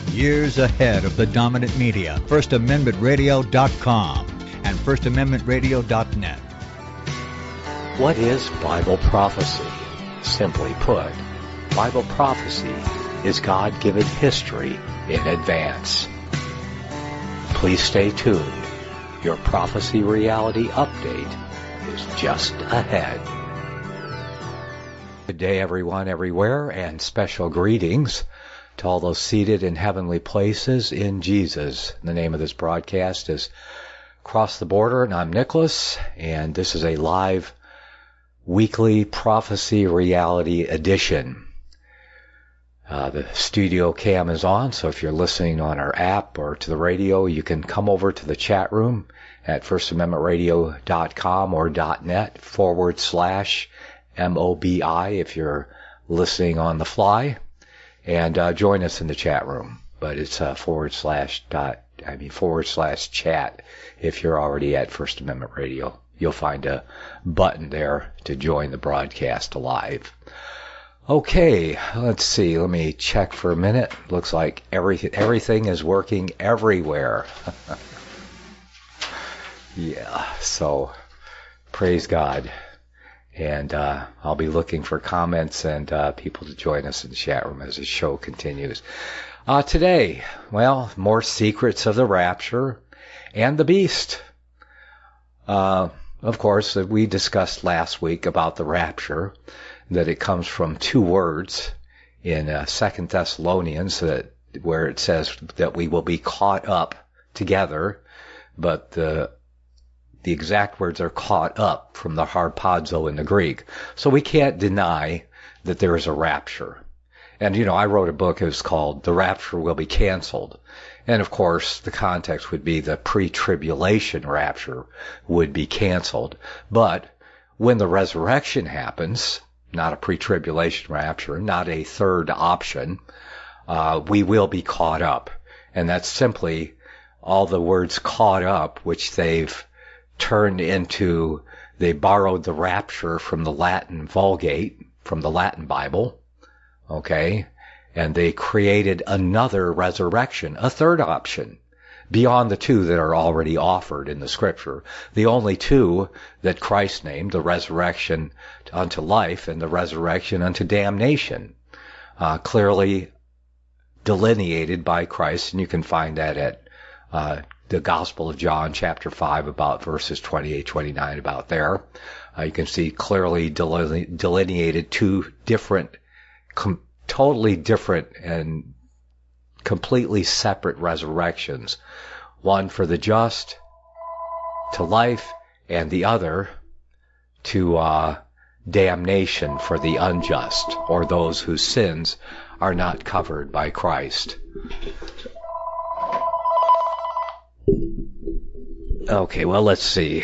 years ahead of the dominant media. FirstAmendmentRadio.com and FirstAmendmentRadio.net. What is Bible prophecy? Simply put, Bible prophecy is God-given history in advance. Please stay tuned. Your prophecy reality update is just ahead. Good day, everyone, everywhere, and special greetings to all those seated in heavenly places in Jesus. The name of this broadcast is Cross the Border, and I'm Nicholas, and this is a live weekly prophecy reality edition. The studio cam is on, so if you're listening on our app or to the radio, you can come over to the chat room at FirstAmendmentRadio.com or .net/MOBI if you're listening on the fly, and join us in the chat room. But it's /chat if you're already at First Amendment Radio. You'll find a button there to join the broadcast live. Okay, let's see. Let me check for a minute. Looks like everything is working everywhere. Yeah, so praise God. And I'll be looking for comments and people to join us in the chat room as the show continues. Today, well, more secrets of the rapture and the beast. Of course, we discussed last week about the rapture, that it comes from two words in 2 Thessalonians, where it says that we will be caught up together, but the exact words are caught up from the harpazo in the Greek. So we can't deny that there is a rapture. And, I wrote a book, it was called The Rapture Will Be Canceled. And, of course, the context would be the pre-tribulation rapture would be canceled. But when the resurrection happens, not a pre-tribulation rapture, not a third option, we will be caught up. And that's simply all the words caught up, which they've turned into, they borrowed the rapture from the Latin Vulgate, from the Latin Bible, okay? And they created another resurrection, a third option, beyond the two that are already offered in the Scripture. The only two that Christ named, the resurrection unto life and the resurrection unto damnation, clearly delineated by Christ, and you can find that at the Gospel of John, chapter 5, about verses 28, 29, about there. You can see clearly delineated two different, totally different and completely separate resurrections. One for the just to life, and the other to damnation for the unjust, or those whose sins are not covered by Christ. Okay, well, let's see.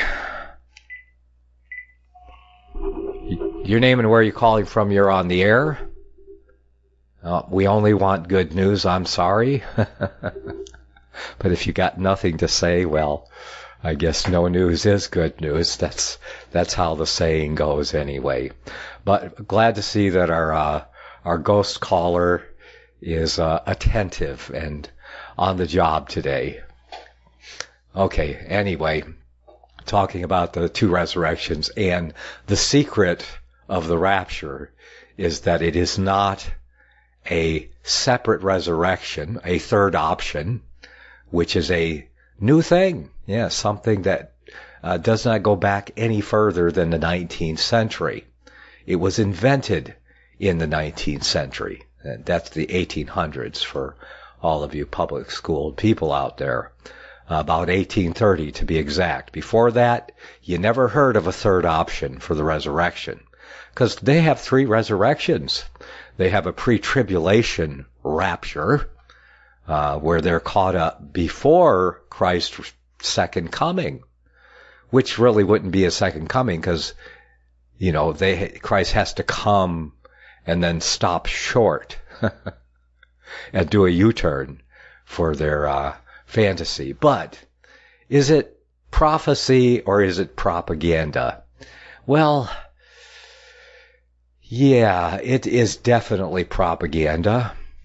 Your name and where you're calling from, you're on the air. We only want good news, I'm sorry. But if you got nothing to say, well, I guess no news is good news. That's how the saying goes anyway. But glad to see that our ghost caller is attentive and on the job today. Okay, anyway, talking about the two resurrections, and the secret of the rapture is that it is not a separate resurrection, a third option, which is a new thing. Yeah, something that does not go back any further than the 19th century. It was invented in the 19th century. That's the 1800s for all of you public school people out there. About 1830 to be exact. Before that, you never heard of a third option for the resurrection, because they have three resurrections. They have a pre-tribulation rapture, where they're caught up before Christ's second coming, which really wouldn't be a second coming, because, Christ has to come and then stop short and do a U-turn for their fantasy. But is it prophecy or is it propaganda? Well, yeah, it is definitely propaganda.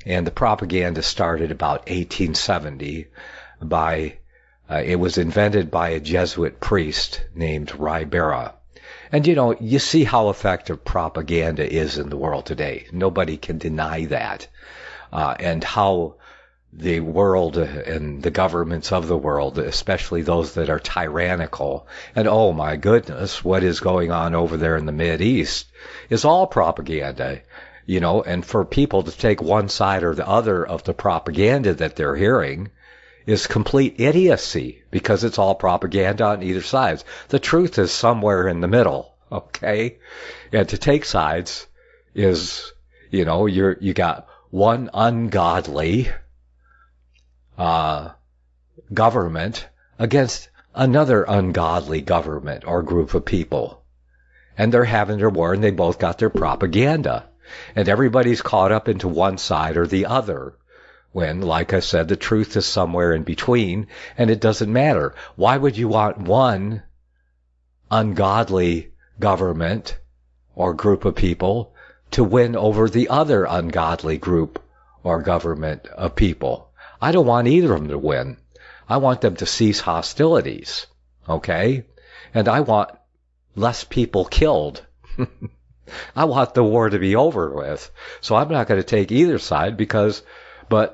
And the propaganda started about 1870 it was invented by a Jesuit priest named Ribera. And you see how effective propaganda is in the world today. Nobody can deny that. And how the world and the governments of the world, especially those that are tyrannical, and oh my goodness, what is going on over there in the Mideast is all propaganda, and for people to take one side or the other of the propaganda that they're hearing is complete idiocy, because it's all propaganda on either side. The truth is somewhere in the middle, okay? And to take sides is, you got one ungodly government against another ungodly government or group of people. And they're having their war, and they both got their propaganda. And everybody's caught up into one side or the other. When, like I said, the truth is somewhere in between, and it doesn't matter. Why would you want one ungodly government or group of people to win over the other ungodly group or government of people? I don't want either of them to win. I want them to cease hostilities, okay? And I want less people killed. I want the war to be over with. So I'm not going to take either side but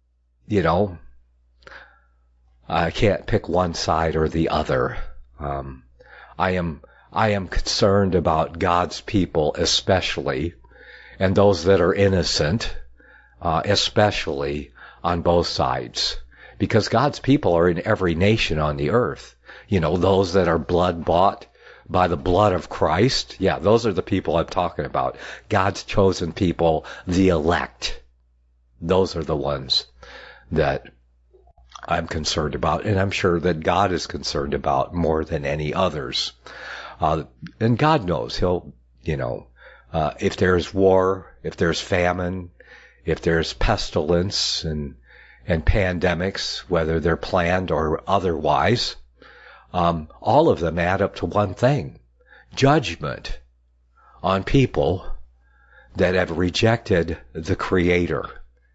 I can't pick one side or the other. I am concerned about God's people especially, and those that are innocent, especially on both sides. Because God's people are in every nation on the earth. Those that are blood bought by the blood of Christ. Yeah, those are the people I'm talking about. God's chosen people, the elect. Those are the ones that I'm concerned about, and I'm sure that God is concerned about more than any others. And God knows if there's war, if there's famine, if there's pestilence and pandemics, whether they're planned or otherwise, all of them add up to one thing: judgment on people that have rejected the Creator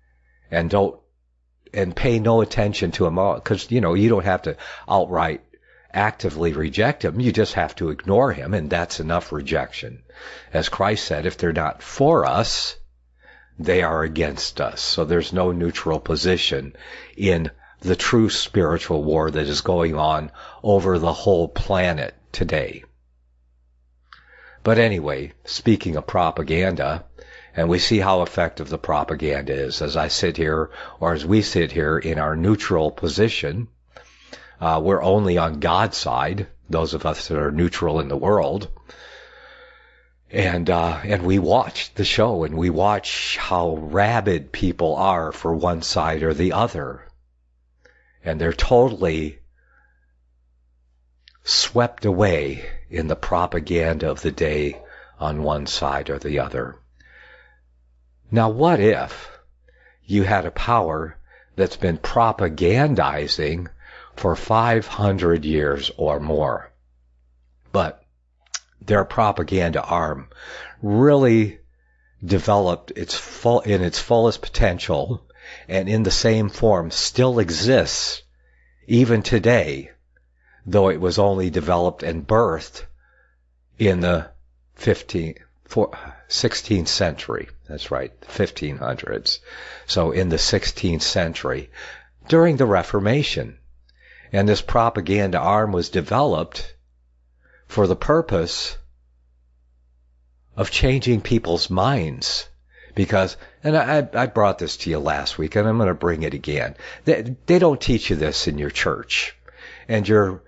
and pay no attention to him, because you don't have to outright actively reject him. You just have to ignore him, and that's enough rejection. As Christ said, if they're not for us, they are against us. So there's no neutral position in the true spiritual war that is going on over the whole planet today. But anyway, speaking of propaganda, and we see how effective the propaganda is as I sit here, or as we sit here in our neutral position. We're only on God's side, those of us that are neutral in the world. And we watch the show, and we watch how rabid people are for one side or the other. And they're totally swept away in the propaganda of the day on one side or the other. Now, what if you had a power that's been propagandizing for 500 years or more, but their propaganda arm really developed in its fullest potential, and in the same form still exists even today, though it was only developed and birthed in the 16th century. That's right, 1500s. So in the 16th century, during the Reformation. And this propaganda arm was developed for the purpose of changing people's minds. Because, and I brought this to you last week, and I'm going to bring it again. They don't teach you this in your church. And your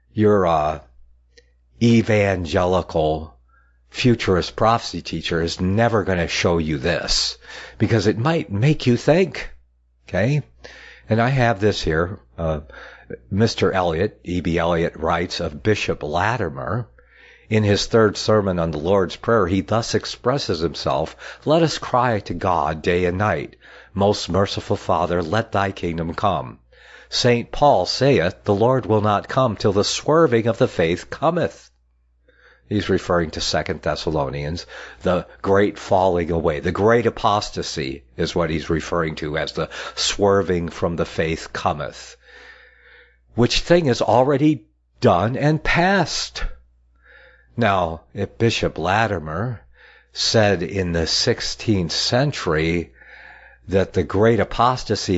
evangelical futurist prophecy teacher is never going to show you this, because it might make you think, okay? And I have this here. Mr. Eliot, E.B. Eliot, writes of Bishop Latimer. In his third sermon on the Lord's Prayer, he thus expresses himself: "Let us cry to God day and night. Most merciful Father, let thy kingdom come. St. Paul saith, the Lord will not come till the swerving of the faith cometh." He's referring to 2 Thessalonians. The great falling away, the great apostasy is what he's referring to as the swerving from the faith cometh, which thing is already done and past. Now, if Bishop Latimer said in the 16th century that the great apostasy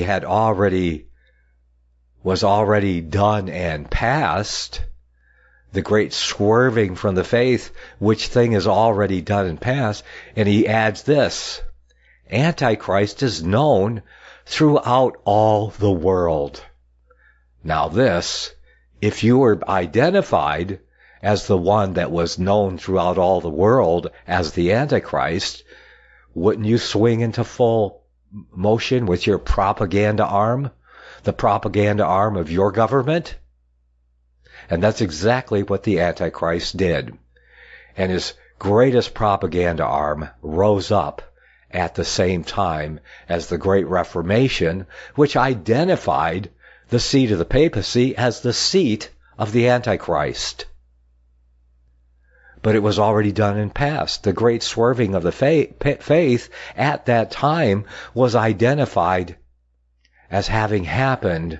was already done and past, the great swerving from the faith, which thing is already done and past, and he adds this, Antichrist is known throughout all the world. Now this, if you were identified as the one that was known throughout all the world as the Antichrist, wouldn't you swing into full motion with your propaganda arm, the propaganda arm of your government? And that's exactly what the Antichrist did. And his greatest propaganda arm rose up at the same time as the Great Reformation, which identified the seat of the papacy as the seat of the Antichrist. But it was already done and past. The great swerving of the faith at that time was identified as having happened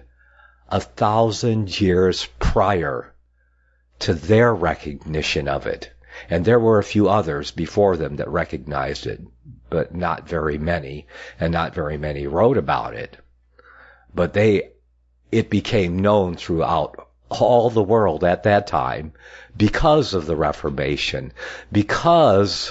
1,000 years prior to their recognition of it. And there were a few others before them that recognized it, but not very many, and not very many wrote about it. But it became known throughout all the world at that time because of the Reformation, because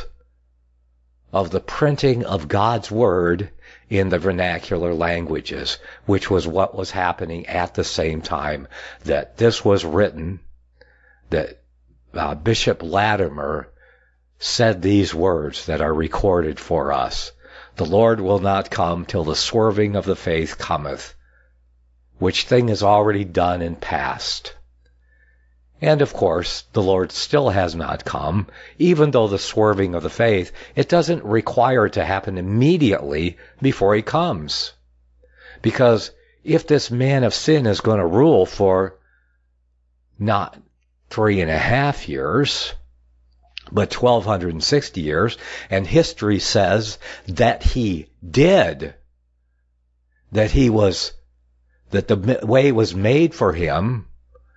of the printing of God's Word in the vernacular languages, which was what was happening at the same time that this was written, that Bishop Latimer said these words that are recorded for us. The Lord will not come till the swerving of the faith cometh, which thing is already done and past. And of course, the Lord still has not come, even though the swerving of the faith, it doesn't require it to happen immediately before he comes. Because if this man of sin is going to rule for not 3.5 years, but 1,260 years, and history says that he did, that the way was made for him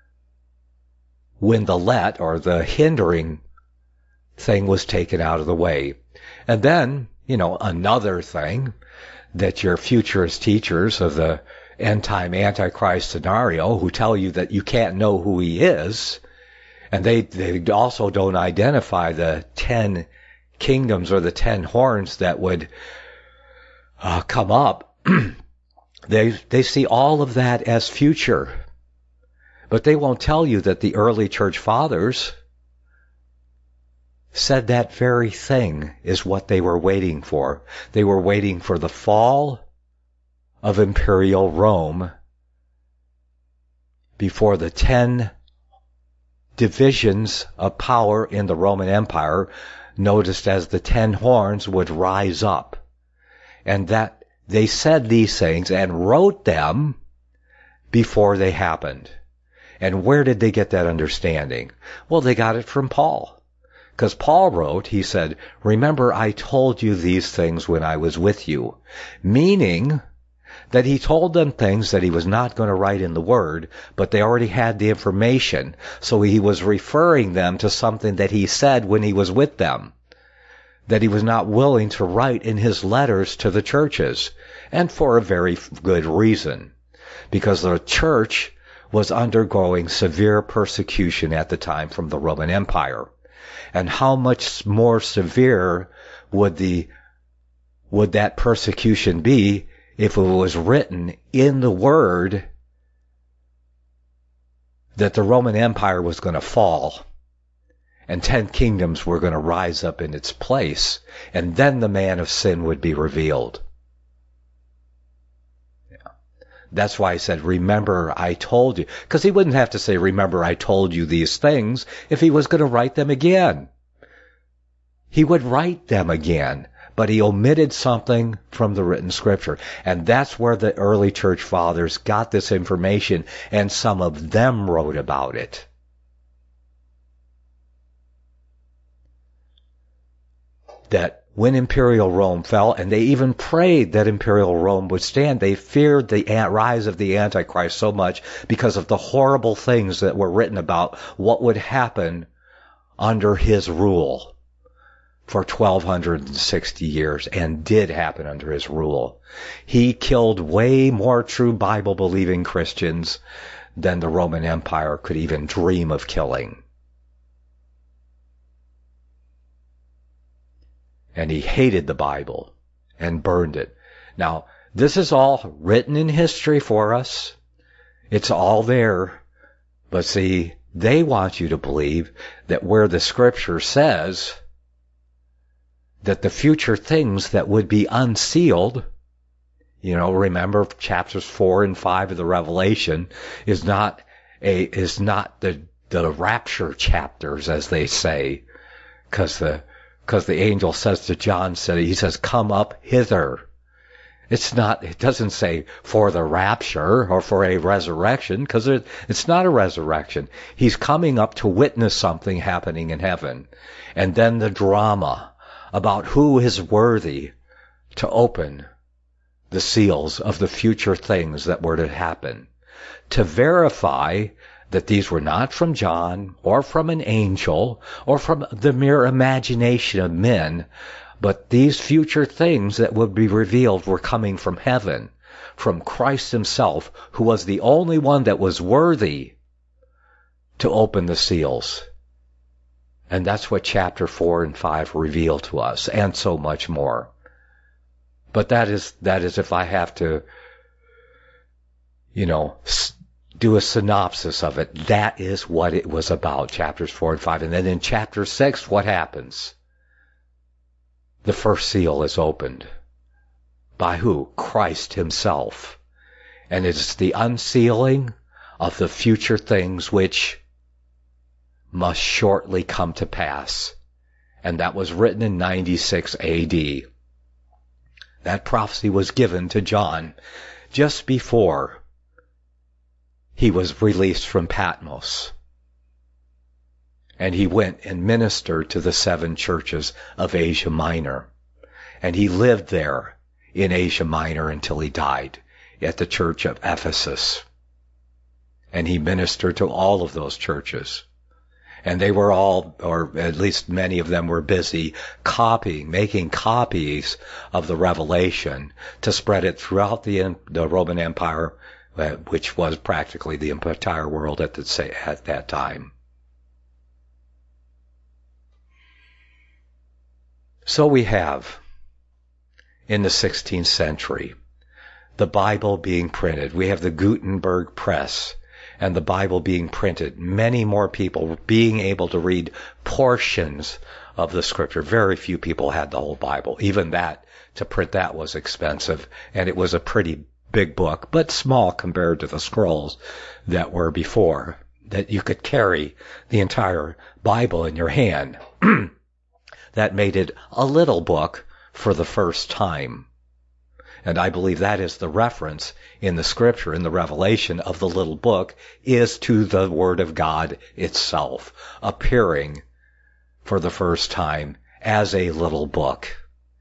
when the hindering thing was taken out of the way. And then, another thing that your futurist teachers of the end-time Antichrist scenario who tell you that you can't know who he is, and they also don't identify the 10 kingdoms or the 10 horns that would come up. They see all of that as future. But they won't tell you that the early church fathers said that very thing is what they were waiting for. They were waiting for the fall of imperial Rome before the 10 divisions of power in the Roman Empire, noticed as the 10 horns, would rise up. And that they said these things and wrote them before they happened. And where did they get that understanding? Well, they got it from Paul. Because Paul wrote, he said, "Remember, I told you these things when I was with you." Meaning that he told them things that he was not going to write in the Word, but they already had the information. So he was referring them to something that he said when he was with them, that he was not willing to write in his letters to the churches. And for a very good reason. Because the church was undergoing severe persecution at the time from the Roman Empire. And how much more severe would that persecution be if it was written in the Word that the Roman Empire was going to fall and 10 kingdoms were going to rise up in its place, and then the man of sin would be revealed. That's why he said, "Remember, I told you." Because he wouldn't have to say, "Remember, I told you these things," if he was going to write them again. He would write them again, but he omitted something from the written scripture. And that's where the early church fathers got this information, and some of them wrote about it. that when Imperial Rome fell, and they even prayed that Imperial Rome would stand, they feared the rise of the Antichrist so much because of the horrible things that were written about what would happen under his rule for 1260 years, and did happen under his rule. He killed way more true Bible-believing Christians than the Roman Empire could even dream of killing. And he hated the Bible and burned it. Now, this is all written in history for us. It's all there. But see, they want you to believe that where the scripture says that the future things that would be unsealed, remember chapters 4 and 5 of the Revelation is not the rapture chapters, as they say, because the angel says to John, he says, come up hither. It doesn't say for the rapture or for a resurrection, because it's not a resurrection. He's coming up to witness something happening in heaven. And then the drama about who is worthy to open the seals of the future things that were to happen, to verify that these were not from John or from an angel or from the mere imagination of men, but these future things that would be revealed were coming from heaven, from Christ himself, who was the only one that was worthy to open the seals. And that's what chapter 4 and 5 reveal to us, and so much more. But that is if I have to, do a synopsis of it. That is what it was about, chapters 4 and 5. And then in chapter 6, what happens? The first seal is opened. By who? Christ himself. And it is the unsealing of the future things which must shortly come to pass. And that was written in 96 AD. That prophecy was given to John just before he was released from Patmos. And he went and ministered to the 7 churches of Asia Minor. And he lived there in Asia Minor until he died at the church of Ephesus. And he ministered to all of those churches. And they were all, or at least many of them, were busy making copies of the Revelation to spread it throughout the Roman Empire, which was practically the entire world at that time. So we have, in the 16th century, the Bible being printed. We have the Gutenberg press and the Bible being printed. Many more people being able to read portions of the scripture. Very few people had the whole Bible. Even that, to print that was expensive, and it was a pretty big book, but small compared to the scrolls that were before, that you could carry the entire Bible in your hand. That made it a little book for the first time. And I believe that is the reference in the scripture, in the Revelation, of the little book, is to the Word of God itself, appearing for the first time as a little book.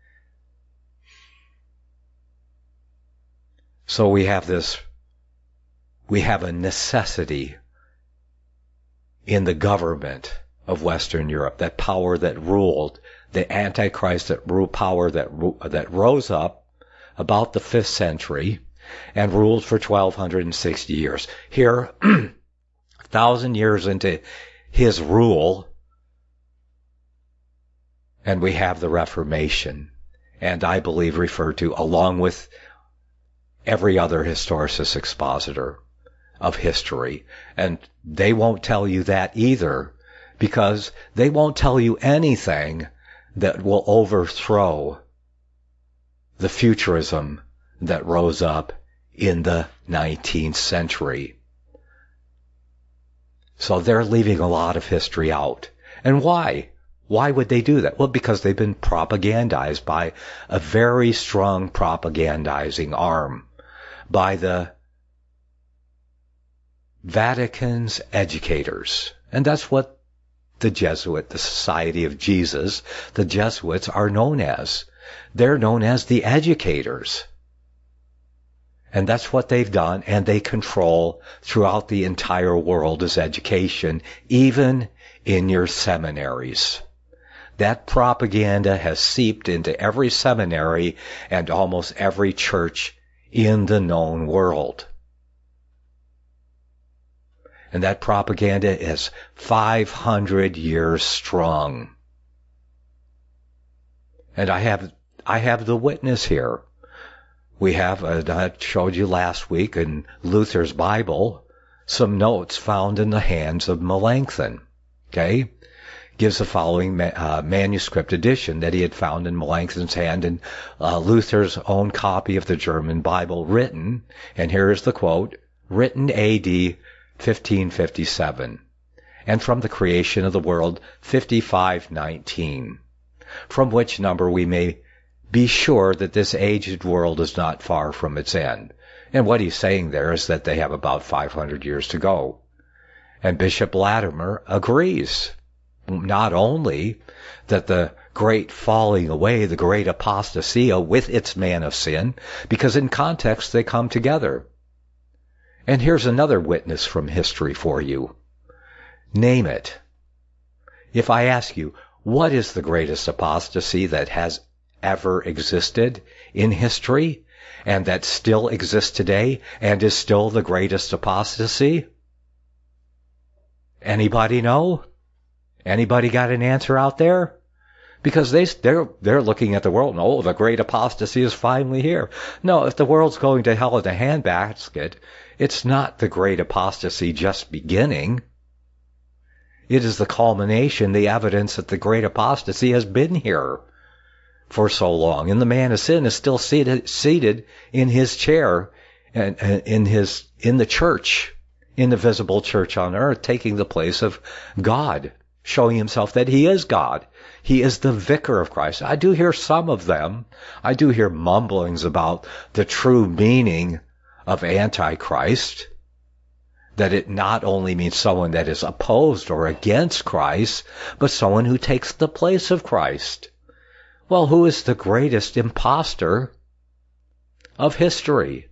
So we have a necessity in the government of Western Europe, that power that ruled, the Antichrist power that rose up about the 5th century and ruled for 1260 years. Here, 1,000 years into his rule, and we have the Reformation, and I believe referred to along with every other historicist expositor of history. And they won't tell you that either, because they won't tell you anything that will overthrow the futurism that rose up in the 19th century. So they're leaving a lot of history out. And why? Why would they do that? Well, because they've been propagandized by a very strong propagandizing arm, by the Vatican's educators. And that's what the Jesuit, the Society of Jesus, the Jesuits are known as. They're known as the educators. And that's what they've done, and they control throughout the entire world is education, even in your seminaries. That propaganda has seeped into every seminary and almost every church in the known world. And that propaganda is 500 years strong. And I have the witness here. We have, I showed you last week in Luther's Bible, some notes found in the hands of Melanchthon. Okay? Gives the following manuscript edition that he had found in Melanchthon's hand in Luther's own copy of the German Bible written, and here is the quote, written A.D. 1557, and from the creation of the world 5519, from which number we may be sure that this aged world is not far from its end. And what he's saying there is that they have about 500 years to go. And Bishop Latimer agrees. Not only that the great falling away, the great apostasia with its man of sin, because in context they come together. And here's another witness from history for you. Name it. If I ask you, what is the greatest apostasy that has ever existed in history and that still exists today and is still the greatest apostasy? Anybody know? Anybody got an answer out there? Because they're looking at the world and, oh, the great apostasy is finally here. No, if the world's going to hell in a handbasket, it's not the great apostasy just beginning. It is the culmination, the evidence that the great apostasy has been here for so long. And the man of sin is still seated in his chair and in the church, in the visible church on earth, taking the place of God, showing himself that he is God. He is the vicar of Christ. I do hear some of them. I do hear mumblings about the true meaning of Antichrist, that it not only means someone that is opposed or against Christ, but someone who takes the place of Christ. Well, who is the greatest impostor of history?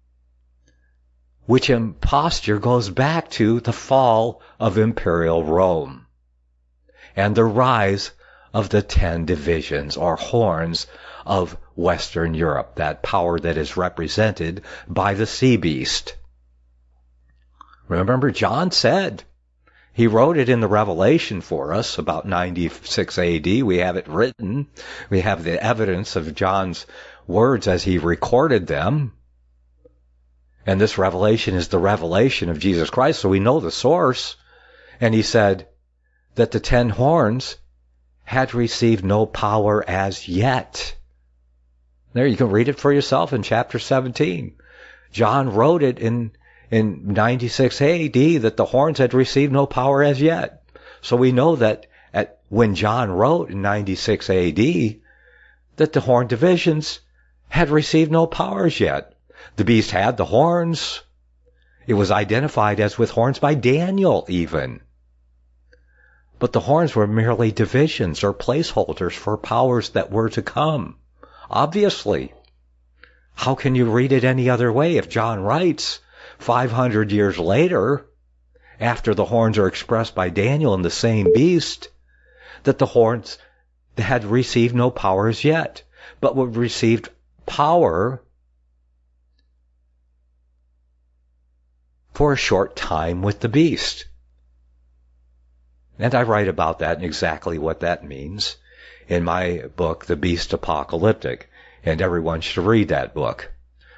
Which imposture goes back to the fall of Imperial Rome and the rise of the 10 divisions or horns of Western Europe, that power that is represented by the sea beast. Remember, John said, he wrote it in the Revelation for us about 96 AD. We have it written. We have the evidence of John's words as he recorded them. And this revelation is the revelation of Jesus Christ, so we know the source. And he said that the 10 horns had received no power as yet. There, you can read it for yourself in chapter 17. John wrote it in 96 AD that the horns had received no power as yet. So we know that when John wrote in 96 AD that the horn divisions had received no powers yet. The beast had the horns. It was identified as with horns by Daniel even. But the horns were merely divisions or placeholders for powers that were to come. Obviously. How can you read it any other way if John writes 500 years later, after the horns are expressed by Daniel in the same beast, that the horns had received no powers yet, but would received power for a short time with the beast. And I write about that and exactly what that means in my book, The Beast Apocalyptic, and everyone should read that book.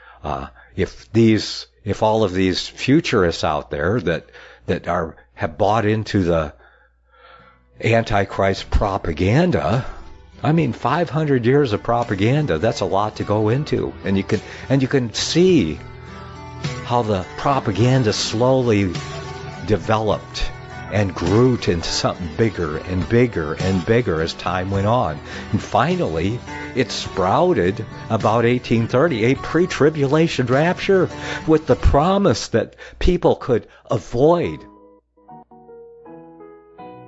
If all of these futurists out there that have bought into the Antichrist propaganda, 500 years of propaganda, that's a lot to go into. And you can see how the propaganda slowly developed and grew into something bigger and bigger and bigger as time went on. And finally, it sprouted about 1830, a pre-tribulation rapture with the promise that people could avoid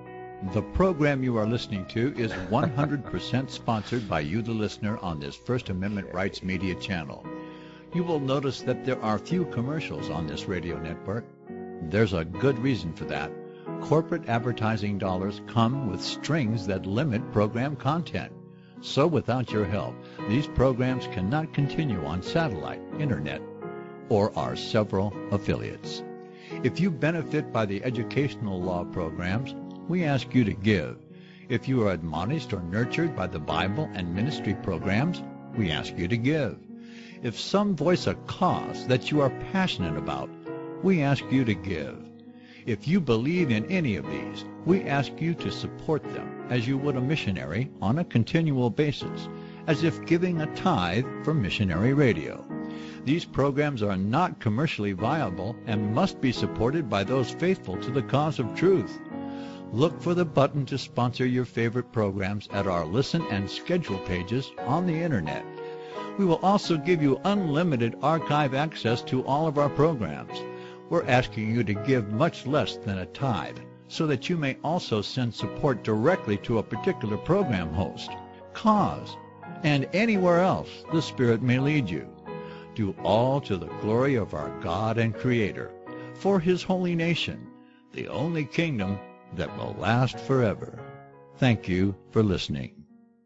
The program you are listening to is 100% sponsored by you, the listener, on this First Amendment Rights Media channel. You will notice that there are few commercials on this radio network. There's a good reason for that. Corporate advertising dollars come with strings that limit program content. So without your help, these programs cannot continue on satellite, internet, or our several affiliates. If you benefit by the educational law programs, we ask you to give. If you are admonished or nurtured by the Bible and ministry programs, we ask you to give. If some voice a cause that you are passionate about, we ask you to give. If you believe in any of these, we ask you to support them as you would a missionary on a continual basis, as if giving a tithe for missionary radio. These programs are not commercially viable and must be supported by those faithful to the cause of truth. Look for the button to sponsor your favorite programs at our listen and schedule pages on the internet. We will also give you unlimited archive access to all of our programs. We're asking you to give much less than a tithe, so that you may also send support directly to a particular program host, cause, and anywhere else the Spirit may lead you. Do all to the glory of our God and Creator, for His holy nation, the only kingdom that will last forever. Thank you for listening.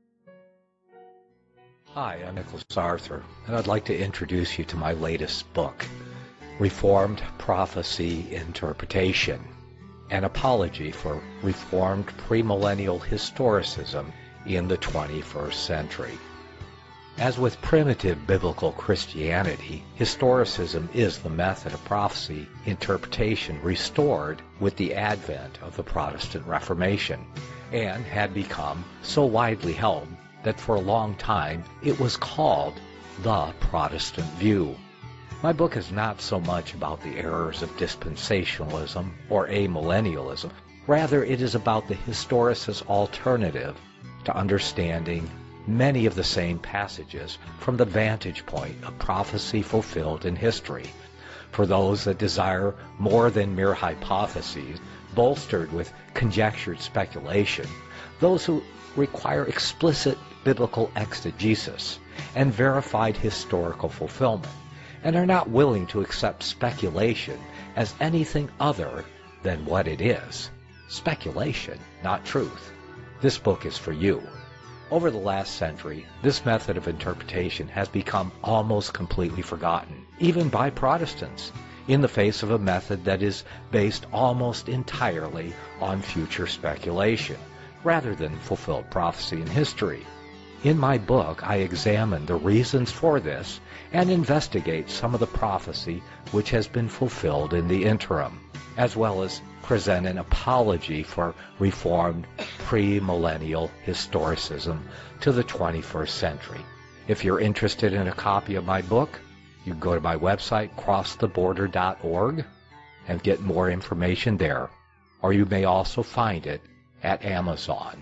Hi, I'm Nicholas Arthur, and I'd like to introduce you to my latest book, Reformed Prophecy Interpretation, an apology for Reformed premillennial historicism in the 21st century. As with primitive biblical Christianity, historicism is the method of prophecy interpretation restored with the advent of the Protestant Reformation, and had become so widely held that for a long time it was called the Protestant view. My book is not so much about the errors of dispensationalism or amillennialism. Rather, it is about the historicist alternative to understanding many of the same passages from the vantage point of prophecy fulfilled in history. For those that desire more than mere hypotheses, bolstered with conjectured speculation, those who require explicit biblical exegesis and verified historical fulfillment, and are not willing to accept speculation as anything other than what it is. Speculation, not truth. This book is for you. Over the last century, this method of interpretation has become almost completely forgotten, even by Protestants, in the face of a method that is based almost entirely on future speculation, rather than fulfilled prophecy in history. In my book, I examine the reasons for this and investigate some of the prophecy which has been fulfilled in the interim, as well as present an apology for Reformed premillennial historicism to the 21st century. If you're interested in a copy of my book, you can go to my website, crosstheborder.org, and get more information there. Or you may also find it at Amazon.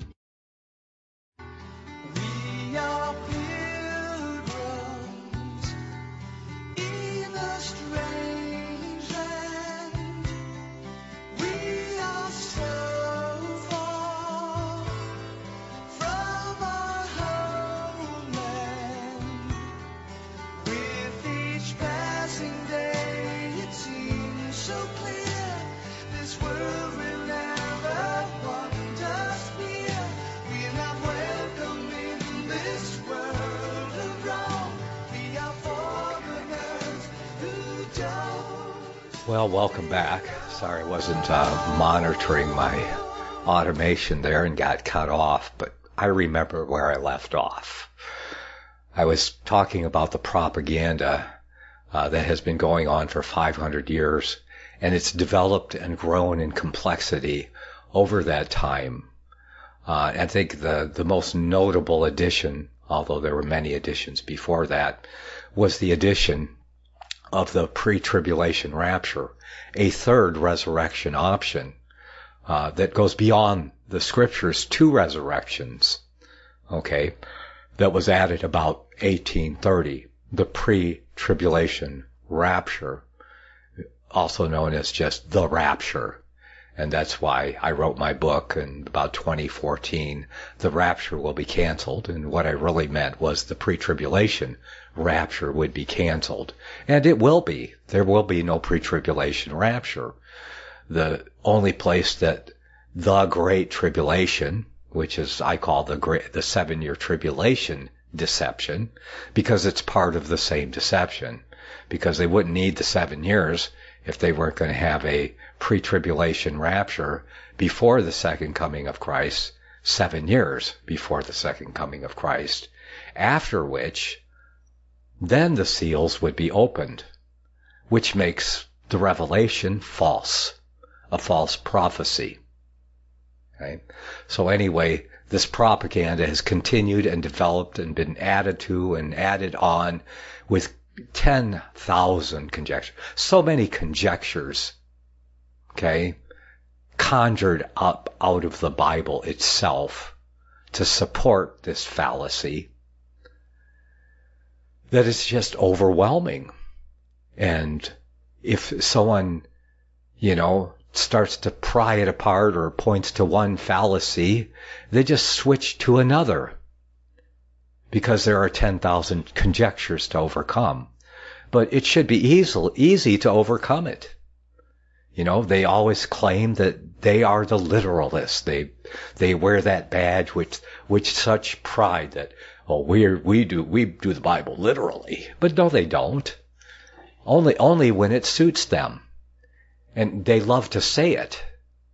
We are pilgrims in a strange land. We are so far from our homeland. With each passing day, it seems so clear this world will never want us near. We're not welcome in this world of wrong. We are foreigners who don't. Well, welcome back. Sorry I wasn't monitoring my automation there and got cut off, but I remember where I left off. I was talking about the propaganda that has been going on for 500 years, and it's developed and grown in complexity over that time. I think the most notable addition, although there were many additions before that, was the addition of the pre-tribulation rapture, a third resurrection option that goes beyond the scriptures, 2 resurrections, okay, that was added about 1830, the pre-tribulation rapture, also known as just the rapture. And that's why I wrote my book in about 2014, The Rapture Will Be Canceled. And what I really meant was the pre-tribulation rapture would be canceled. And it will be. There will be no pre-tribulation rapture. The only place that the Great Tribulation, which is I call the 7-year tribulation deception, because it's part of the same deception, because they wouldn't need the 7 years if they weren't going to have a pre-tribulation rapture before the second coming of Christ, 7 years before the second coming of Christ, after which then the seals would be opened, which makes the revelation false, a false prophecy. Okay? So anyway, this propaganda has continued and developed and been added to and added on with 10,000 conjectures. So many conjectures, okay, conjured up out of the Bible itself to support this fallacy that is just overwhelming. And if someone, starts to pry it apart or points to one fallacy, they just switch to another because there are 10,000 conjectures to overcome. But it should be easy to overcome it. They always claim that they are the literalists. They wear that badge with such pride that, we do the Bible literally. But no, they don't. Only when it suits them. And they love to say it.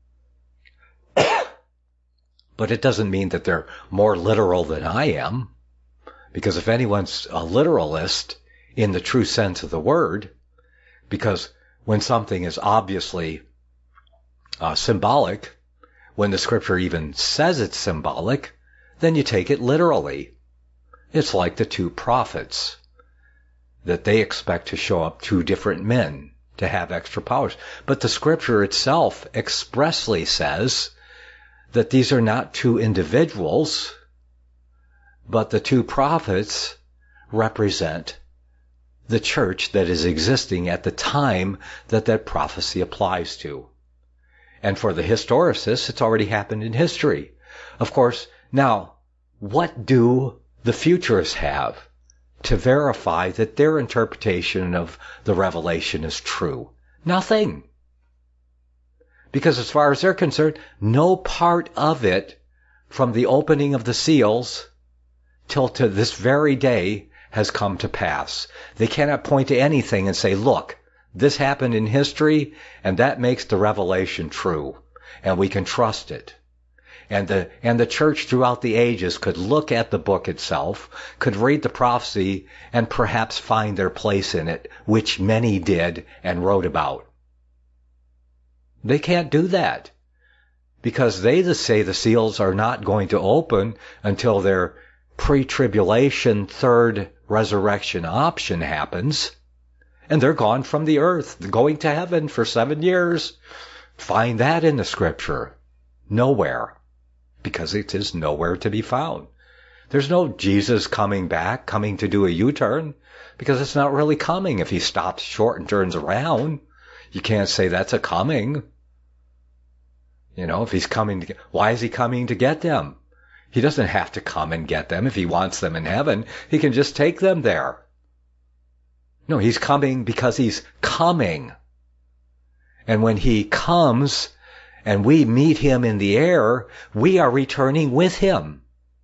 But it doesn't mean that they're more literal than I am. Because if anyone's a literalist in the true sense of the word, because when something is obviously symbolic, when the scripture even says it's symbolic, then you take it literally. It's like the two prophets, that they expect to show up 2 different men to have extra powers. But the scripture itself expressly says that these are not 2 individuals, but the 2 prophets represent the church that is existing at the time that prophecy applies to. And for the historicists, it's already happened in history. Of course, now, what do the futurists have to verify that their interpretation of the revelation is true? Nothing. Because as far as they're concerned, no part of it from the opening of the seals till to this very day has come to pass. They cannot point to anything and say, look, this happened in history and that makes the revelation true and we can trust it. And the church throughout the ages could look at the book itself, could read the prophecy, and perhaps find their place in it, which many did and wrote about. They can't do that, because they say the seals are not going to open until their pre-tribulation third resurrection option happens, and they're gone from the earth, going to heaven for 7 years. Find that in the scripture. Nowhere. Because it is nowhere to be found. There's no Jesus coming back, coming to do a U-turn, because it's not really coming if he stops short and turns around. You can't say that's a coming. If he's coming why is he coming to get them? He doesn't have to come and get them if he wants them in heaven. He can just take them there. No, he's coming because he's coming. And when he comes, and we meet him in the air, we are returning with him.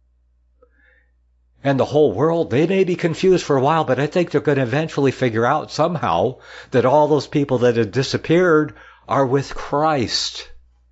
And the whole world, they may be confused for a while, but I think they're going to eventually figure out somehow that all those people that have disappeared are with Christ.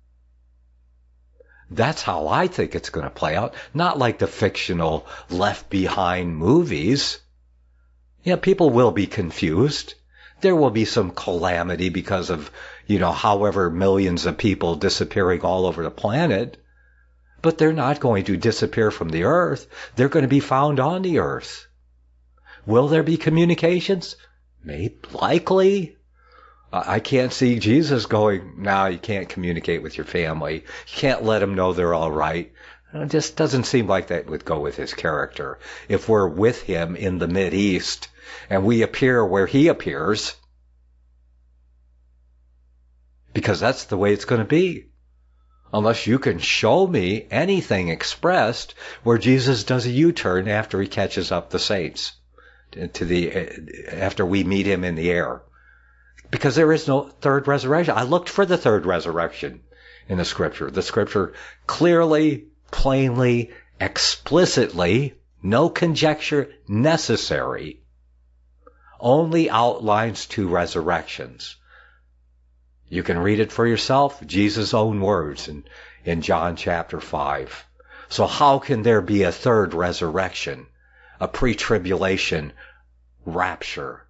That's how I think it's going to play out. Not like the fictional Left Behind movies. Yeah, people will be confused. There will be some calamity because of, however millions of people disappearing all over the planet. But they're not going to disappear from the earth. They're going to be found on the earth. Will there be communications? Maybe, likely. I can't see Jesus going, no, you can't communicate with your family. You can't let them know they're all right. It just doesn't seem like that would go with his character. If we're with him in the Mideast and we appear where he appears, because that's the way it's going to be. Unless you can show me anything expressed where Jesus does a U-turn after he catches up the saints after we meet him in the air. Because there is no third resurrection. I looked for the third resurrection in the scripture. The scripture clearly, plainly, explicitly, no conjecture necessary, only outlines two resurrections. You can read it for yourself, Jesus' own words in John chapter 5. So how can there be a third resurrection, a pre-tribulation rapture?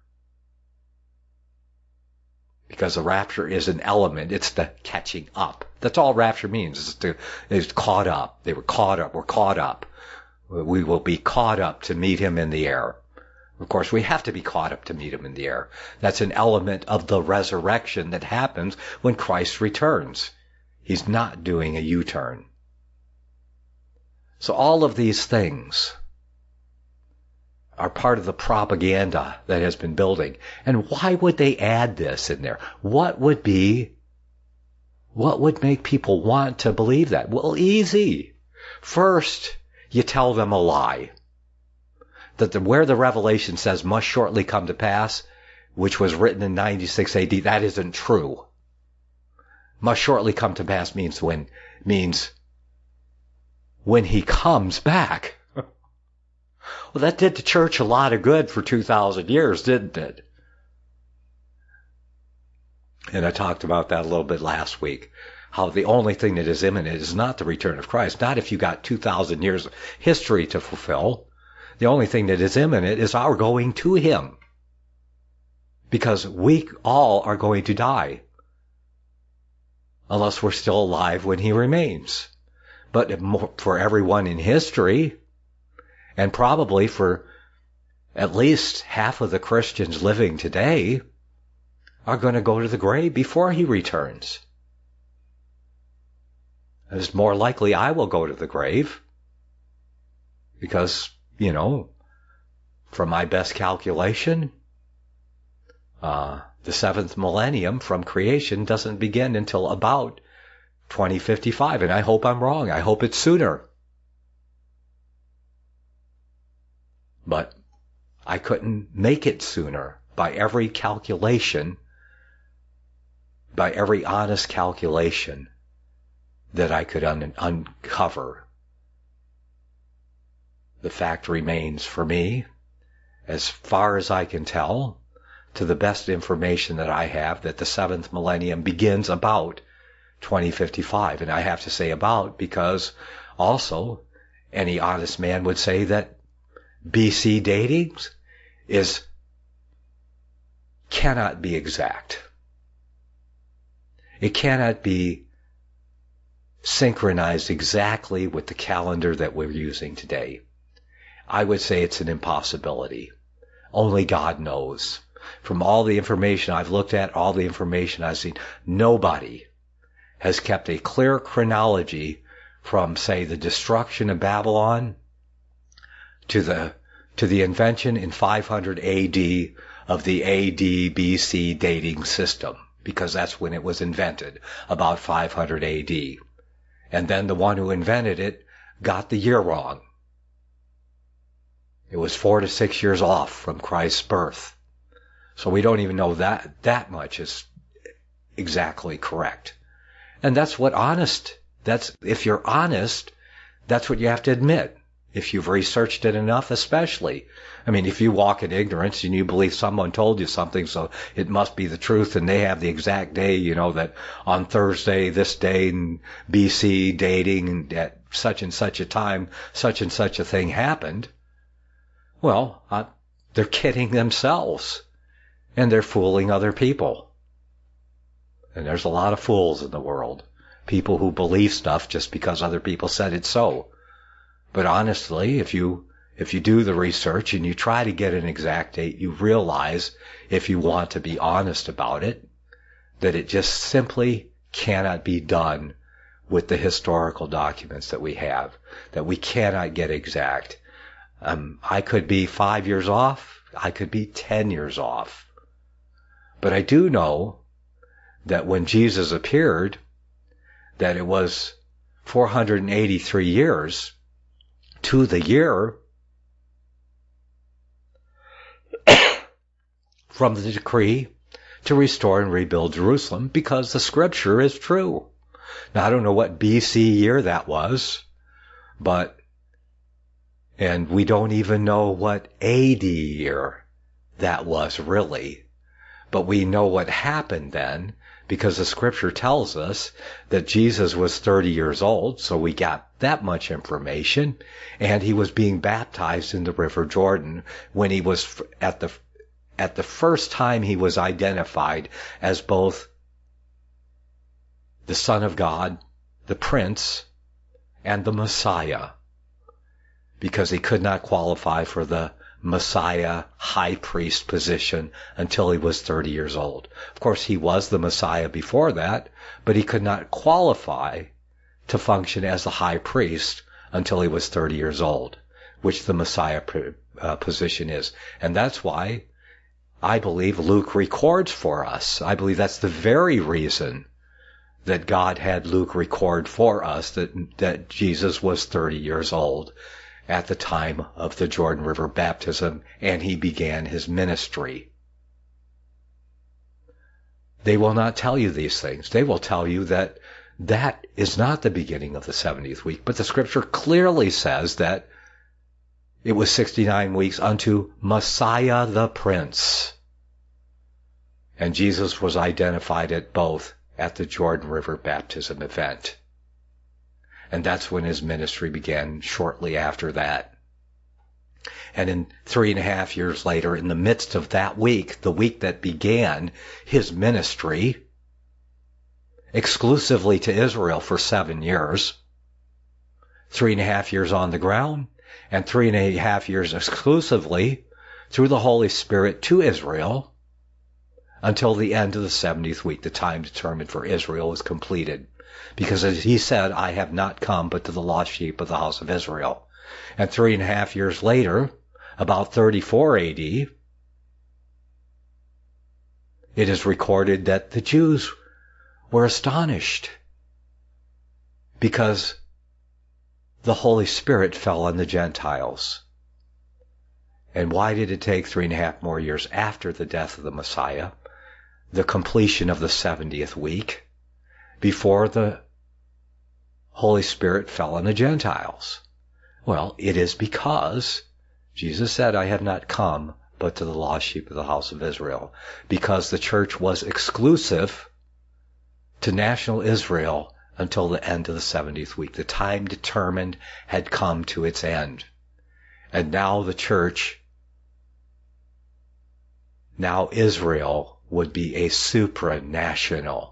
Because the rapture is an element. It's the catching up. That's all rapture means. It's caught up. They were caught up. We're caught up. We will be caught up to meet him in the air. Of course, we have to be caught up to meet him in the air. That's an element of the resurrection that happens when Christ returns. He's not doing a U-turn. So all of these things are part of the propaganda that has been building. And why would they add this in there? What would make people want to believe that? Well, easy. First, you tell them a lie. That where the Revelation says must shortly come to pass, which was written in 96 AD, that isn't true. Must shortly come to pass means when he comes back. Well, that did the church a lot of good for 2,000 years, didn't it? And I talked about that a little bit last week. How the only thing that is imminent is not the return of Christ. Not if you got 2,000 years of history to fulfill. The only thing that is imminent is our going to him. Because we all are going to die. Unless we're still alive when he remains. But for everyone in history, and probably for at least half of the Christians living today, are going to go to the grave before he returns. It's more likely I will go to the grave. Because, from my best calculation, the seventh millennium from creation doesn't begin until about 2055. And I hope I'm wrong. I hope it's sooner. But I couldn't make it sooner by every calculation, by every honest calculation that I could uncover. The fact remains for me, as far as I can tell, to the best information that I have, that the seventh millennium begins about 2055. And I have to say about because also any honest man would say that BC dating cannot be exact. It cannot be synchronized exactly with the calendar that we're using today. I would say it's an impossibility. Only God knows. From all the information I've looked at, all the information I've seen, nobody has kept a clear chronology from, say, the destruction of Babylon to the invention in 500 AD of the AD-BC dating system, because that's when it was invented, about 500 AD. And then the one who invented it got the year wrong. It was 4 to 6 years off from Christ's birth. So we don't even know that much is exactly correct. And that's if you're honest, that's what you have to admit. If you've researched it enough, especially. I mean, if you walk in ignorance and you believe someone told you something, so it must be the truth, and they have the exact day, that on Thursday, this day in BC dating, and at such and such a time, such and such a thing happened. Well, they're kidding themselves, and they're fooling other people. And there's a lot of fools in the world. People who believe stuff just because other people said it so. But honestly, if you do the research and you try to get an exact date, you realize, if you want to be honest about it, that it just simply cannot be done with the historical documents that we have, that we cannot get exact. I could be 5 years off. I could be 10 years off. But I do know that when Jesus appeared, that it was 483 years to the year from the decree to restore and rebuild Jerusalem, because the scripture is true. Now, I don't know what BC year that was, and we don't even know what AD year that was really. But we know what happened then, because the scripture tells us that Jesus was 30 years old, so we got that much information, and he was being baptized in the River Jordan when he was at the first time he was identified as both the Son of God, the Prince, and the Messiah, because he could not qualify for the Messiah high priest position until he was 30 years old. Of course, he was the Messiah before that, but he could not qualify to function as the high priest until he was 30 years old, which the Messiah position is. And that's why I believe Luke records for us. I believe that's the very reason that God had Luke record for us that Jesus was 30 years old at the time of the Jordan River baptism, and he began his ministry. They will not tell you these things. They will tell you that that is not the beginning of the 70th week, but the scripture clearly says that it was 69 weeks unto Messiah the Prince. And Jesus was identified at both at the Jordan River baptism event. And that's when his ministry began shortly after that. And in 3.5 years later, in the midst of that week, the week that began his ministry, exclusively to Israel for 7 years, 3.5 years on the ground, and 3.5 years exclusively through the Holy Spirit to Israel, until the end of the 70th week, the time determined for Israel was completed. Because as he said, I have not come but to the lost sheep of the house of Israel. And 3.5 years later, about 34 AD, it is recorded that the Jews were astonished because the Holy Spirit fell on the Gentiles. And why did it take 3.5 more years after the death of the Messiah, the completion of the 70th week, before the Holy Spirit fell on the Gentiles? Well, it is because Jesus said, I have not come but to the lost sheep of the house of Israel, because the church was exclusive to national Israel until the end of the 70th week. The time determined had come to its end. And now the church, now Israel, would be a supranational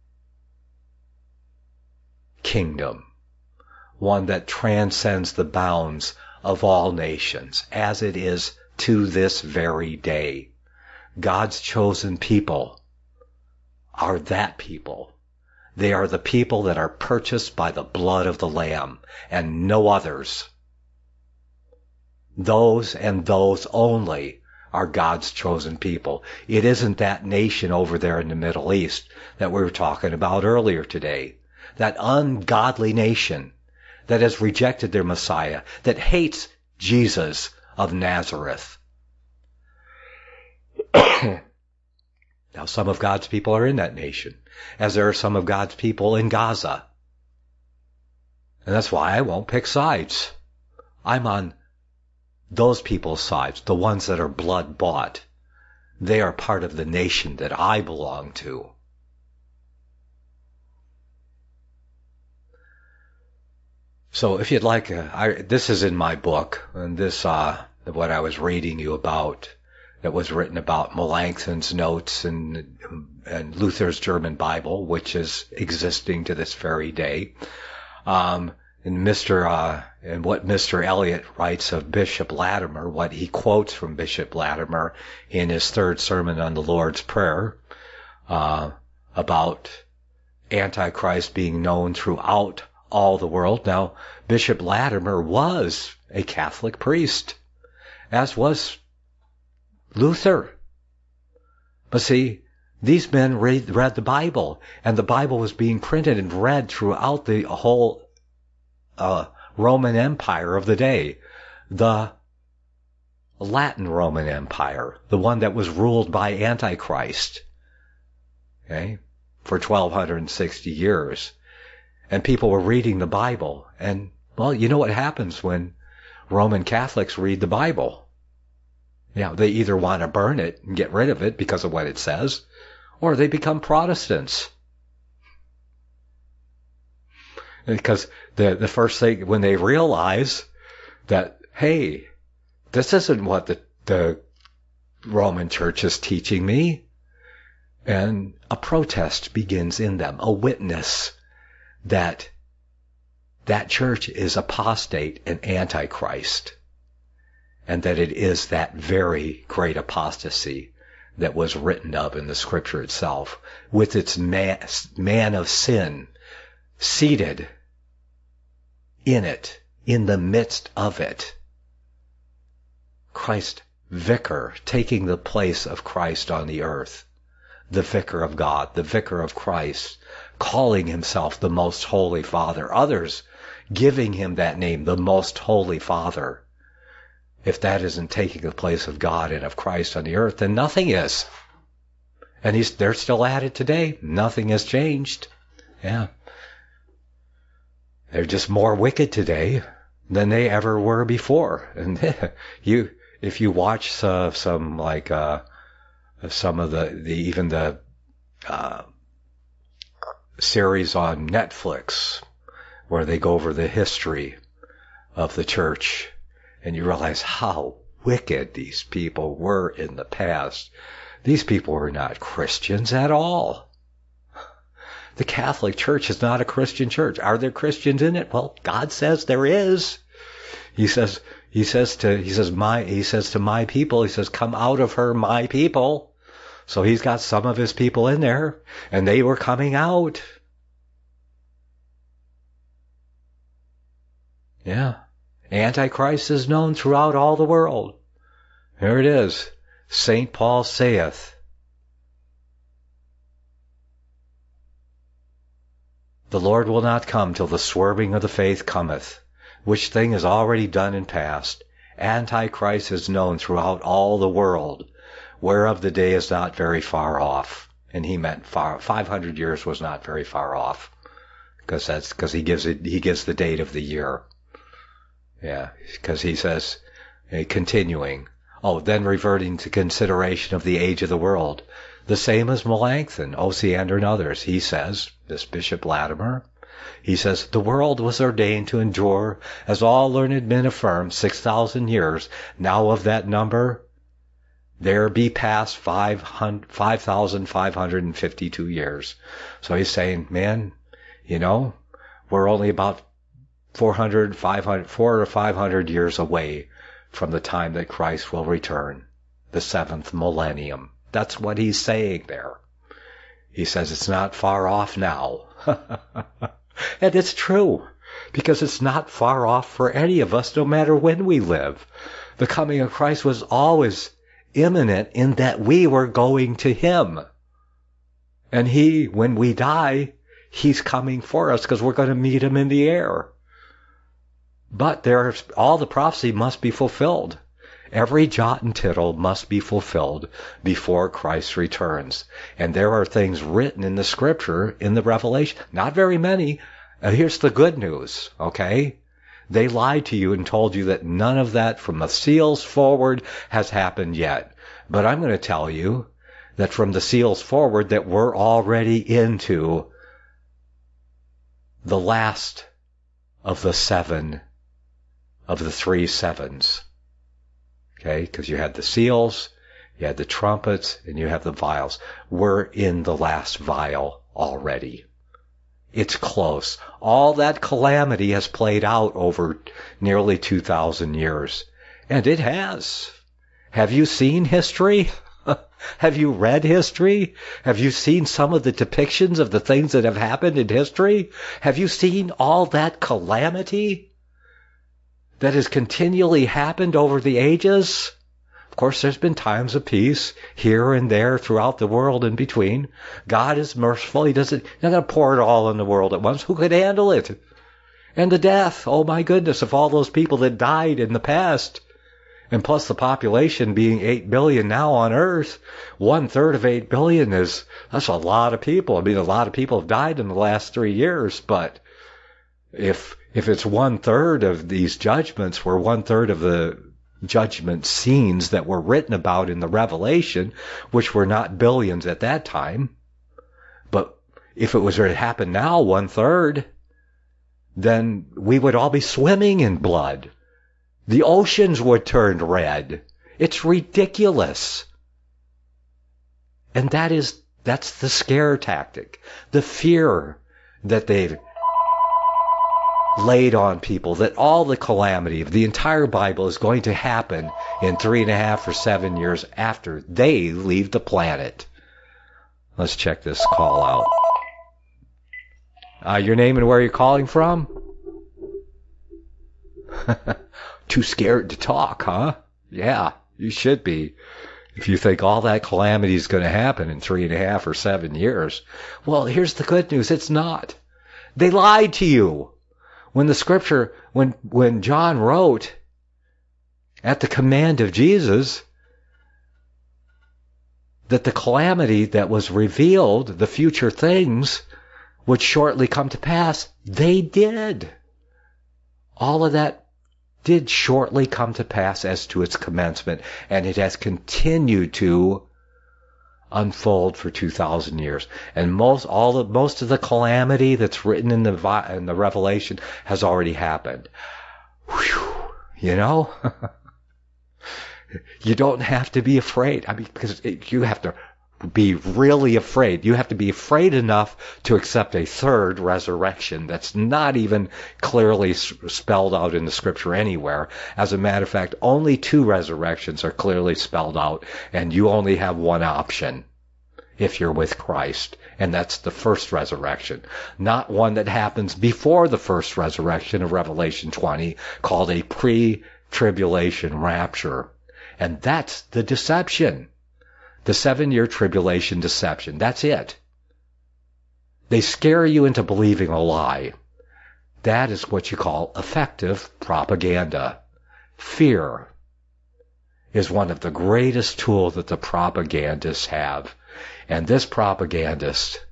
kingdom, one that transcends the bounds of all nations, as it is to this very day. God's chosen people are that people. They are the people that are purchased by the blood of the Lamb, and no others. Those and those only are God's chosen people. It isn't that nation over there in the Middle East that we were talking about earlier today. That ungodly nation that has rejected their Messiah, that hates Jesus of Nazareth. Now, some of God's people are in that nation, as there are some of God's people in Gaza. And that's why I won't pick sides. I'm on those people's sides, the ones that are blood bought. They are part of the nation that I belong to. So if you'd like, this is in my book, and this, what I was reading you about, that was written about Melanchthon's notes and Luther's German Bible, which is existing to this very day. And what Mr. Elliot writes of Bishop Latimer, what he quotes from Bishop Latimer in his third sermon on the Lord's Prayer, about Antichrist being known throughout all the world. Now, Bishop Latimer was a Catholic priest, as was Luther. But see, These men read the Bible, and the Bible was being printed and read throughout the whole Roman Empire of the day. The Latin Roman Empire, the one that was ruled by Antichrist, okay, for 1260 years. And people were reading the Bible. And, well, you know what happens when Roman Catholics read the Bible? Yeah, they either want to burn it and get rid of it because of what it says, or they become Protestants. Because the first thing, when they realize that, hey, this isn't what the Roman Church is teaching me, and a protest begins in them, a witness that church is apostate and antichrist, and that it is that very great apostasy that was written of in the scripture itself, with its man of sin seated in it, in the midst of it. Christ, vicar, taking the place of Christ on the earth. The vicar of God, the vicar of Christ, calling himself the most holy Father. Others giving him that name, the most holy Father. If that isn't taking the place of God and of Christ on the earth, then nothing is. And they're still at it today. Nothing has changed. Yeah. They're just more wicked today than they ever were before. And if you watch some like some of the series on Netflix where they go over the history of the church, and you realize how wicked these people were in the past. These people were not Christians at all. The Catholic Church is not a Christian church. Are there Christians in it? Well, God says there is. He says to my people, he says, come out of her, my people. So he's got some of his people in there, and they were coming out. Yeah. Antichrist is known throughout all the world. Here it is. St. Paul saith, the Lord will not come till the swerving of the faith cometh, which thing is already done and past. Antichrist is known throughout all the world, whereof the day is not very far off. And he meant 500 years was not very far off, because he gives the date of the year. Yeah, because he says, continuing, then reverting to consideration of the age of the world, the same as Melanchthon, Osiander, and others. He says, this Bishop Latimer, he says, the world was ordained to endure, as all learned men affirm, 6,000 years. Now of that number, there be past 5,552 years. So he's saying, man, we're only about 400 or 500 years away from the time that Christ will return, the 7th millennium. That's what he's saying there. He says it's not far off now. And it's true, because it's not far off for any of us, no matter when we live. The coming of Christ was always imminent in that we were going to him. And when we die, he's coming for us because we're going to meet him in the air. But all the prophecy must be fulfilled. Every jot and tittle must be fulfilled before Christ returns. And there are things written in the scripture, in the Revelation, not very many. Here's the good news, okay? They lied to you and told you that none of that from the seals forward has happened yet. But I'm going to tell you that from the seals forward that we're already into the last of the 7 of the 3 sevens. Okay, because you had the seals, you had the trumpets, and you have the vials. We're in the last vial already. It's close. All that calamity has played out over nearly 2,000 years. And it has. Have you seen history? Have you read history? Have you seen some of the depictions of the things that have happened in history? Have you seen all that calamity that has continually happened over the ages? Of course, there's been times of peace here and there throughout the world in between. God is merciful. He's not going to pour it all on the world at once. Who could handle it? And the death, oh my goodness, of all those people that died in the past. And plus the population being 8 billion now on Earth, 1/3 of 8 billion that's a lot of people. I mean, a lot of people have died in the last 3 years, but if it's 1/3 of these judgments were 1/3 of the judgment scenes that were written about in the Revelation, which were not billions at that time, but if it was to happen now, 1/3, then we would all be swimming in blood. The oceans would turn red. It's ridiculous. And that's the scare tactic, the fear that they've laid on people, that all the calamity of the entire Bible is going to happen in 3.5 or 7 years after they leave the planet. Let's check this call out. Your name and where you're calling from? Too scared to talk, huh? Yeah, you should be. If you think all that calamity is going to happen in 3.5 or 7 years. Well, here's the good news. It's not. They lied to you. When the scripture, when John wrote at the command of Jesus that the calamity that was revealed, the future things, would shortly come to pass, they did. All of that did shortly come to pass as to its commencement, and it has continued to unfold for 2,000 years. And most of the calamity that's written in the Revelation has already happened. Whew, you know? You don't have to be afraid. I mean, because you have to be really afraid. You have to be afraid enough to accept a third resurrection that's not even clearly spelled out in the scripture anywhere. As a matter of fact, only 2 resurrections are clearly spelled out, and you only have one option if you're with Christ, and that's the first resurrection, not one that happens before the first resurrection of Revelation 20, called a pre-tribulation rapture. And that's the deception. The 7-year tribulation deception. That's it. They scare you into believing a lie. That is what you call effective propaganda. Fear is one of the greatest tools that the propagandists have. And this propagandist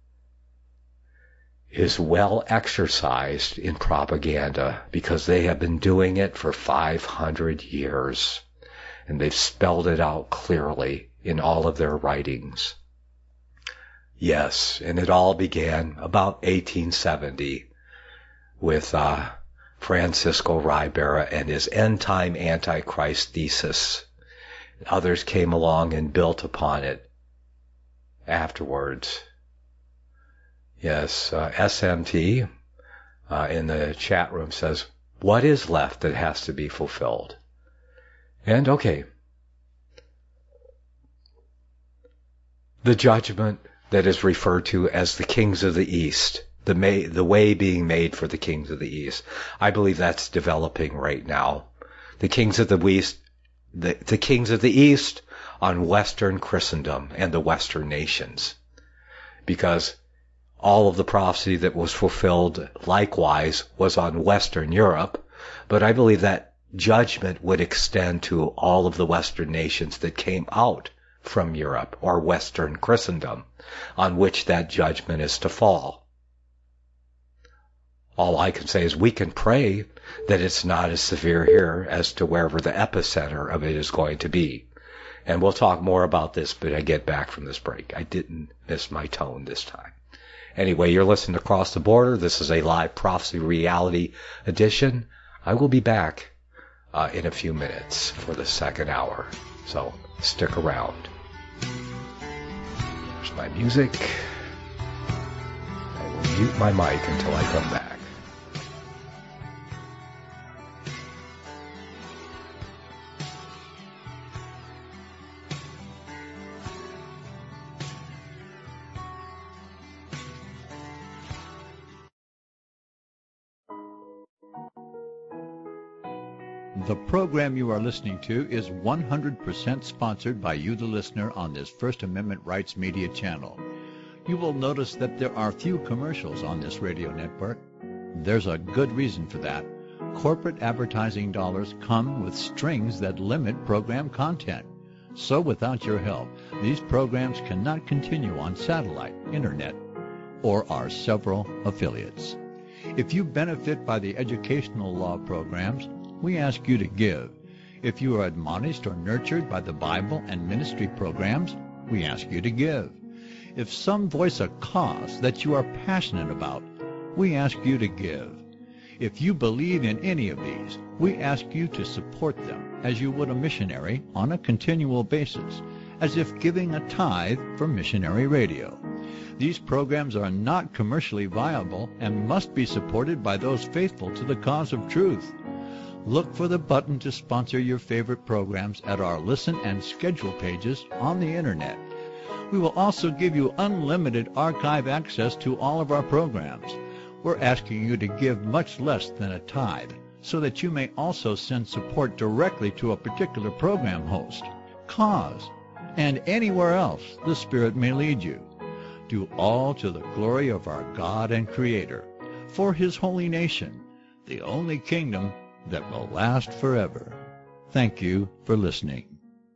is well exercised in propaganda because they have been doing it for 500 years. And they've spelled it out clearly in all of their writings. Yes, and it all began about 1870 with Francisco Ribera and his end-time Antichrist thesis. Others came along and built upon it afterwards. Yes, SMT in the chat room says, what is left that has to be fulfilled? And okay, the judgment that is referred to as the kings of the East, the way being made for the kings of the East. I believe that's developing right now. The kings of the East, the kings of the East on Western Christendom and the Western nations. Because all of the prophecy that was fulfilled likewise was on Western Europe, but I believe that judgment would extend to all of the Western nations that came out from Europe or Western Christendom, on which that judgment is to fall. All I can say is we can pray that it's not as severe here as to wherever the epicenter of it is going to be. And we'll talk more about this when I get back from this break. I didn't miss my tone this time. Anyway, you're listening to Cross the Border. This is a live prophecy reality edition. I will be back in a few minutes for the second hour. So stick around. There's my music. I will mute my mic until I come back. The program you are listening to is 100% sponsored by you, the listener, on this First Amendment Rights Media channel. You will notice that there are few commercials on this radio network. There's a good reason for that. Corporate advertising dollars come with strings that limit program content. So without your help, these programs cannot continue on satellite, internet, or our several affiliates. If you benefit by the educational law programs, we ask you to give. If you are admonished or nurtured by the Bible and ministry programs, we ask you to give. If some voice a cause that you are passionate about, we ask you to give. If you believe in any of these, we ask you to support them as you would a missionary on a continual basis, as if giving a tithe for missionary radio. These programs are not commercially viable and must be supported by those faithful to the cause of truth. Look for the button to sponsor your favorite programs at our listen and schedule pages on the internet. We will also give you unlimited archive access to all of our programs. We're asking you to give much less than a tithe so that you may also send support directly to a particular program host, cause, and anywhere else the Spirit may lead you. Do all to the glory of our God and Creator, for His holy nation, the only kingdom that will last forever. Thank you for listening.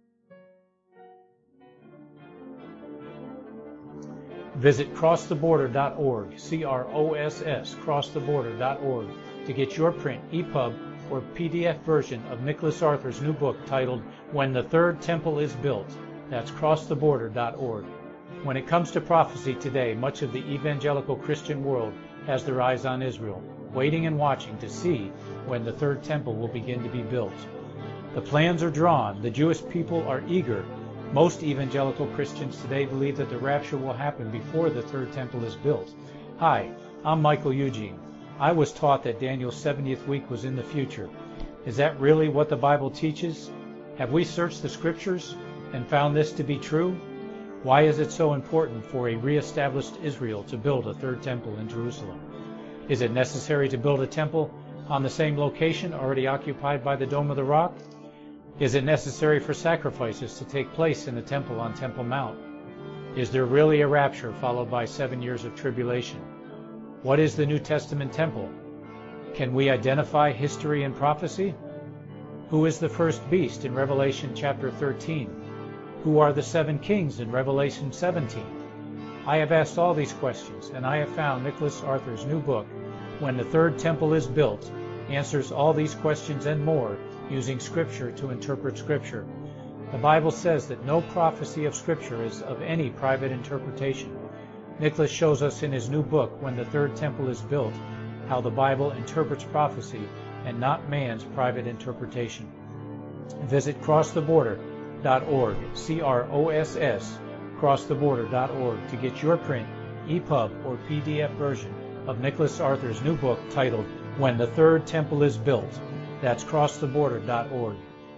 Visit crosstheborder.org, CROSS, crosstheborder.org, to get your print, EPUB, or PDF version of Nicholas Arthur's new book titled When the Third Temple is Built. That's crosstheborder.org. When it comes to prophecy today, much of the evangelical Christian world has their eyes on Israel, waiting and watching to see when the third temple will begin to be built. The plans are drawn. The Jewish people are eager. Most evangelical Christians today believe that the rapture will happen before the third temple is built. Hi, I'm Michael Eugene. I was taught that Daniel's 70th week was in the future. Is that really what the Bible teaches? Have we searched the Scriptures and found this to be true? Why is it so important for a re-established Israel to build a third temple in Jerusalem? Is it necessary to build a temple on the same location already occupied by the Dome of the Rock? Is it necessary for sacrifices to take place in the temple on Temple Mount? Is there really a rapture followed by 7 years of tribulation? What is the New Testament temple? Can we identify history and prophecy? Who is the first beast in Revelation chapter 13? Who are the 7 kings in Revelation 17? I have asked all these questions, and I have found Nicholas Arthur's new book, When the Third Temple is Built, answers all these questions and more using Scripture to interpret Scripture. The Bible says that no prophecy of Scripture is of any private interpretation. Nicholas shows us in his new book, When the Third Temple is Built, how the Bible interprets prophecy and not man's private interpretation. Visit crosstheborder.org, CROSS, crosstheborder.org, to get your print, EPUB, or PDF version of Nicholas Arthur's new book titled When the Third Temple is Built. That's crosstheborder.org.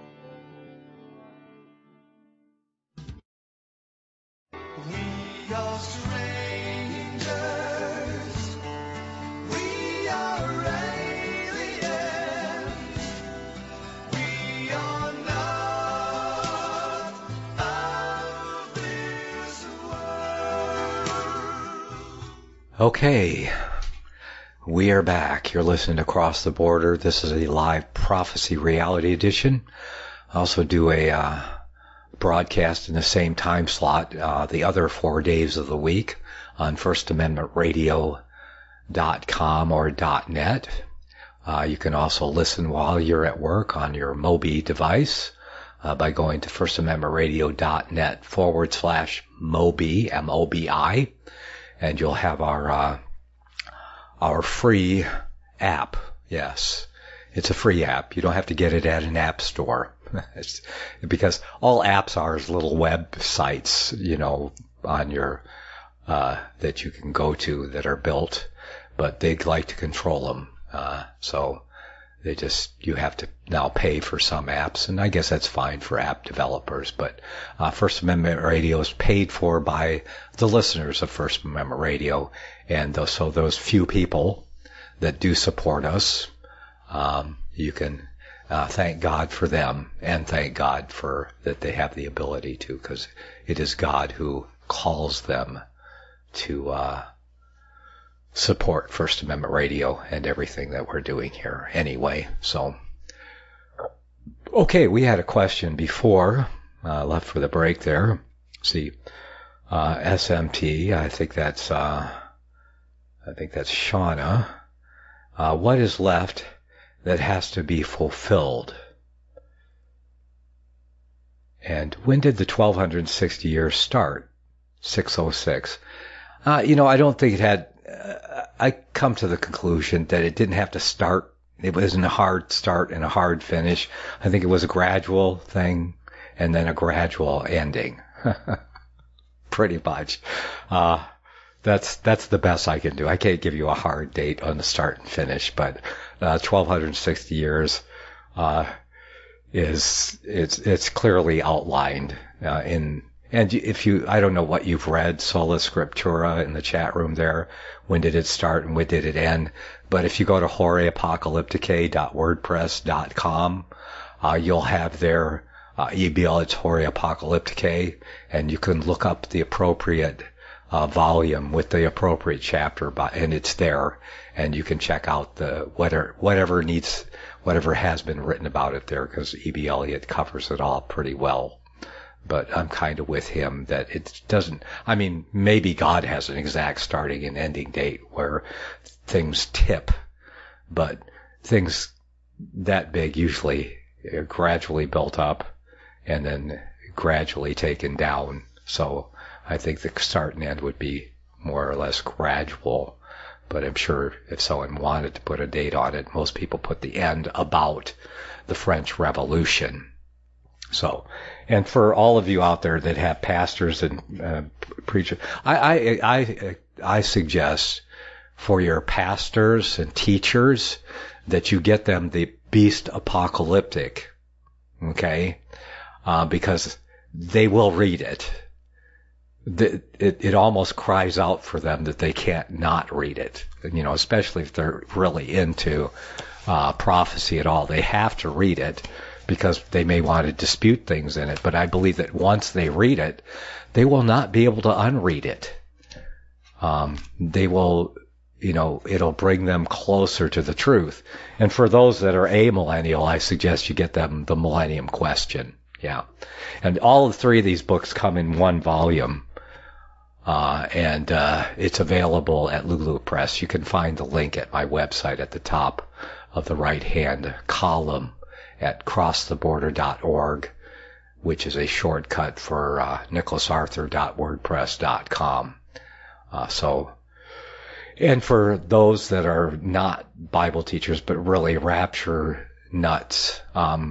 We are strangers. We are aliens. We are not of this world. Okay, we are back. You're listening to Cross the Border. This is a live prophecy reality edition. I also do a broadcast in the same time slot the other 4 days of the week on firstamendmentradio.com or .net. You can also listen while you're at work on your Mobi device by going to firstamendmentradio.net/Mobi, M-O-B-I, and you'll have our free app. Yes, it's a free app. You don't have to get it at an app store. Because all apps are is little websites, on your that you can go to that are built, but they'd like to control them. So you have to now pay for some apps, and I guess that's fine for app developers. But First Amendment Radio is paid for by the listeners of First Amendment Radio, and so those few people that do support us, you can thank God for them, and thank God for that they have the ability to, because it is God who calls them to support First Amendment Radio and everything that we're doing here anyway. So, okay, we had a question before, left for the break there. See, SMT, I think that's Shauna. What is left that has to be fulfilled? And when did the 1260 years start? 606. I don't think it had, I come to the conclusion that it didn't have to start. It wasn't a hard start and a hard finish. I think it was a gradual thing and then a gradual ending. Pretty much. That's the best I can do. I can't give you a hard date on the start and finish, but 1260 years it's clearly outlined in. And if I don't know what you've read, Sola Scriptura in the chat room there. When did it start and when did it end? But if you go to horeapocalypticae.wordpress.com, you'll have there EBL, it's Hore Apocalypticae, and you can look up the appropriate volume with the appropriate chapter, and it's there, and you can check out the whatever has been written about it there, because E.B. Elliott covers it all pretty well. But I'm kind of with him that it doesn't, maybe God has an exact starting and ending date where things tip, but things that big usually are gradually built up and then gradually taken down. So I think the start and end would be more or less gradual. But I'm sure if someone wanted to put a date on it, most people put the end about the French Revolution. So, and for all of you out there that have pastors and preachers, I suggest for your pastors and teachers that you get them the Beast Apocalyptic, okay? Because they will read it. It almost cries out for them that they can't not read it, especially if they're really into prophecy at all. They have to read it because they may want to dispute things in it. But I believe that once they read it, they will not be able to unread it. They will, it'll bring them closer to the truth. And for those that are amillennial, I suggest you get them the Millennium Question. Yeah. And all three of these books come in one volume. And it's available at Lulu Press. You can find the link at my website at the top of the right-hand column at crosstheborder.org, which is a shortcut for nicholasarthur.wordpress.com. And for those that are not Bible teachers but really rapture nuts,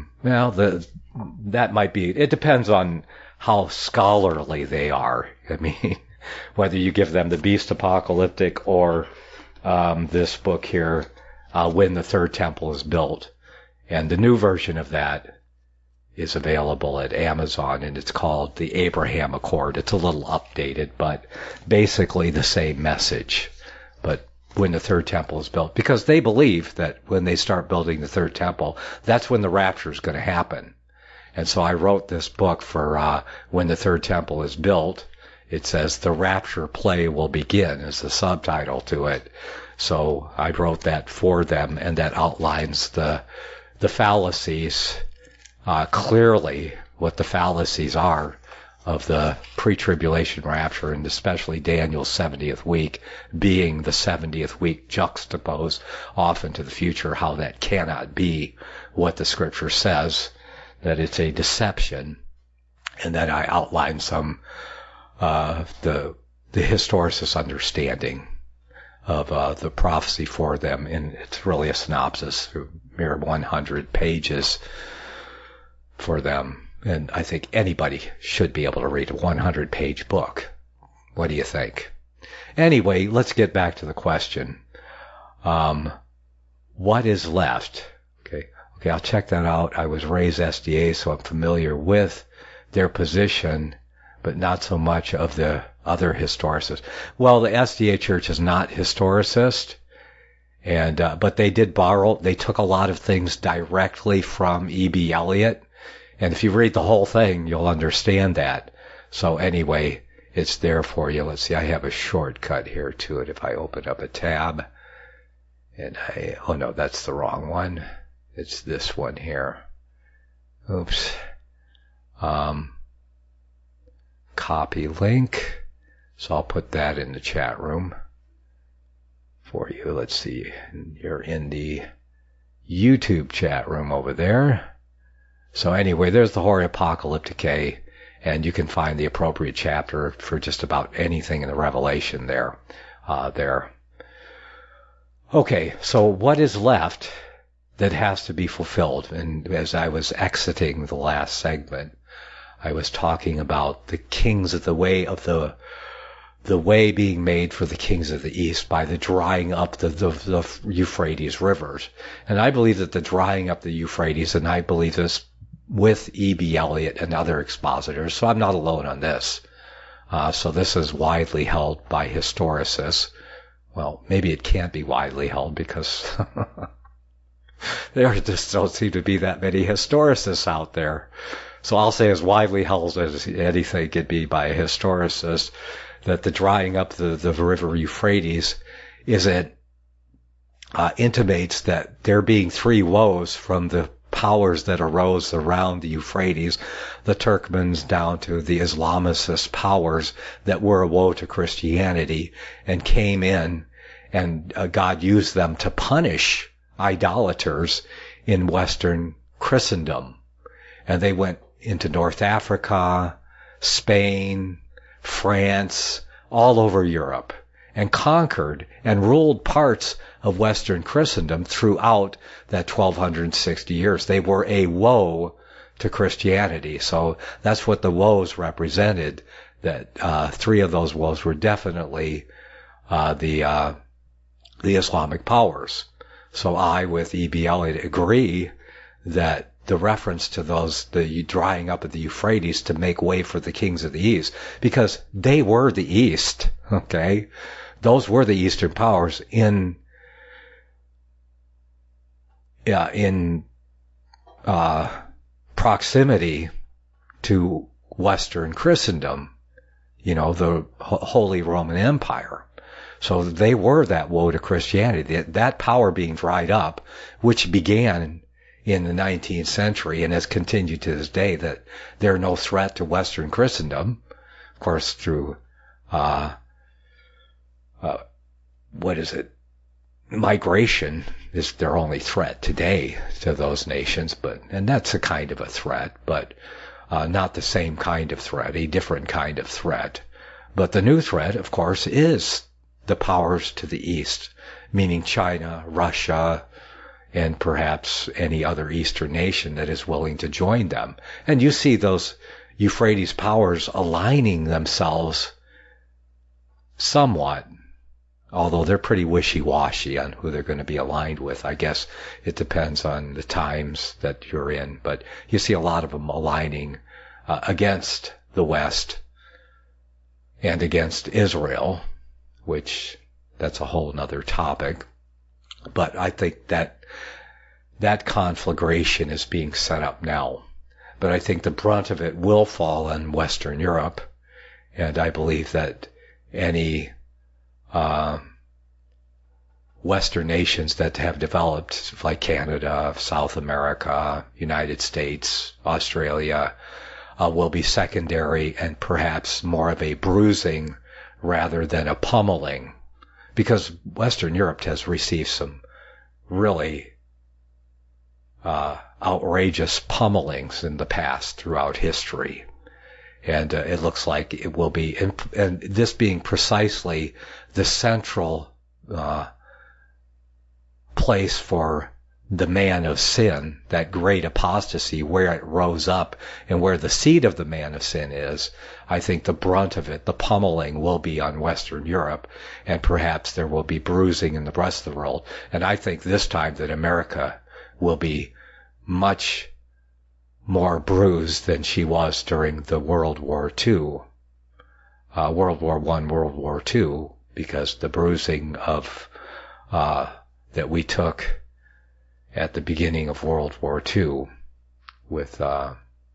that might be, it depends on how scholarly they are. Whether you give them the Beast Apocalyptic or this book here, When the Third Temple is Built. And the new version of that is available at Amazon, and it's called The Abraham Accord. It's a little updated, but basically the same message. But when the Third Temple is built, because they believe that when they start building the Third Temple, that's when the rapture is going to happen. And so I wrote this book for When the Third Temple is Built. It says The Rapture Play Will Begin is the subtitle to it. So I wrote that for them, and that outlines the fallacies, clearly what the fallacies are of the pre-tribulation rapture, and especially Daniel's 70th week being the 70th week juxtaposed off into the future, how that cannot be what the scripture says, that it's a deception. And then I outline some the historicist understanding of the prophecy for them, and it's really a synopsis, mere 100 pages for them. And I think anybody should be able to read a 100-page book. What do you think? Anyway, let's get back to the question. What is left? Okay, I'll check that out. I was raised SDA, so I'm familiar with their position, but not so much of the other historicists. Well, the SDA Church is not historicist, And but they did borrow. They took a lot of things directly from E.B. Elliott, and if you read the whole thing, you'll understand that. So anyway, it's there for you. Let's see. I have a shortcut here to it. If I open up a tab, and oh no, that's the wrong one. It's this one here. Oops. Copy link. So I'll put that in the chat room for you. Let's see. You're in the YouTube chat room over there. So anyway, there's the Hori-Apocalypticae, and you can find the appropriate chapter for just about anything in the Revelation there. Okay, so what is left that has to be fulfilled? And as I was exiting the last segment, I was talking about the kings of the way being made for the kings of the East by the drying up the Euphrates rivers. And I believe that the drying up the Euphrates, and I believe this with E.B. Elliott and other expositors, so I'm not alone on this. So this is widely held by historicists. Well, maybe it can't be widely held because there just don't seem to be that many historicists out there. So I'll say as widely held as anything could be by a historicist, that the drying up the river Euphrates intimates that there being three woes from the powers that arose around the Euphrates, the Turkmens down to the Islamicist powers that were a woe to Christianity and came in, and God used them to punish idolaters in Western Christendom. And they went into North Africa, Spain, France, all over Europe, and conquered and ruled parts of Western Christendom throughout that 1260 years. They were a woe to Christianity. So that's what the woes represented, that three of those woes were definitely the Islamic powers. So I, with E.B. Elliott, agree that the reference to the drying up of the Euphrates to make way for the kings of the East, because they were the East, okay? Those were the Eastern powers in proximity to Western Christendom, the Holy Roman Empire. So they were that woe to Christianity, that power being dried up, which began in the 19th century and has continued to this day, that they're no threat to Western Christendom. Of course, through, migration is their only threat today to those nations, and that's a kind of a threat, but not the same kind of threat, a different kind of threat. But the new threat, of course, is the powers to the east, meaning China, Russia, and perhaps any other Eastern nation that is willing to join them. And you see those Euphrates powers aligning themselves somewhat, although they're pretty wishy-washy on who they're going to be aligned with. I guess it depends on the times that you're in, but you see a lot of them aligning against the West and against Israel, which that's a whole nother topic. But I think that conflagration is being set up now. But I think the brunt of it will fall on Western Europe, and I believe that any Western nations that have developed, like Canada, South America, United States, Australia, will be secondary and perhaps more of a bruising rather than a pummeling, because Western Europe has received some really outrageous pummelings in the past throughout history. And it looks like it will be, and this being precisely the central place for the man of sin, that great apostasy, where it rose up and where the seed of the man of sin is. I think the brunt of it, the pummeling, will be on Western Europe, and perhaps there will be bruising in the rest of the world. And I think this time that America will be much more bruised than she was during the World War II, World War I, World War II, because the bruising of the that we took at the beginning of World War II with the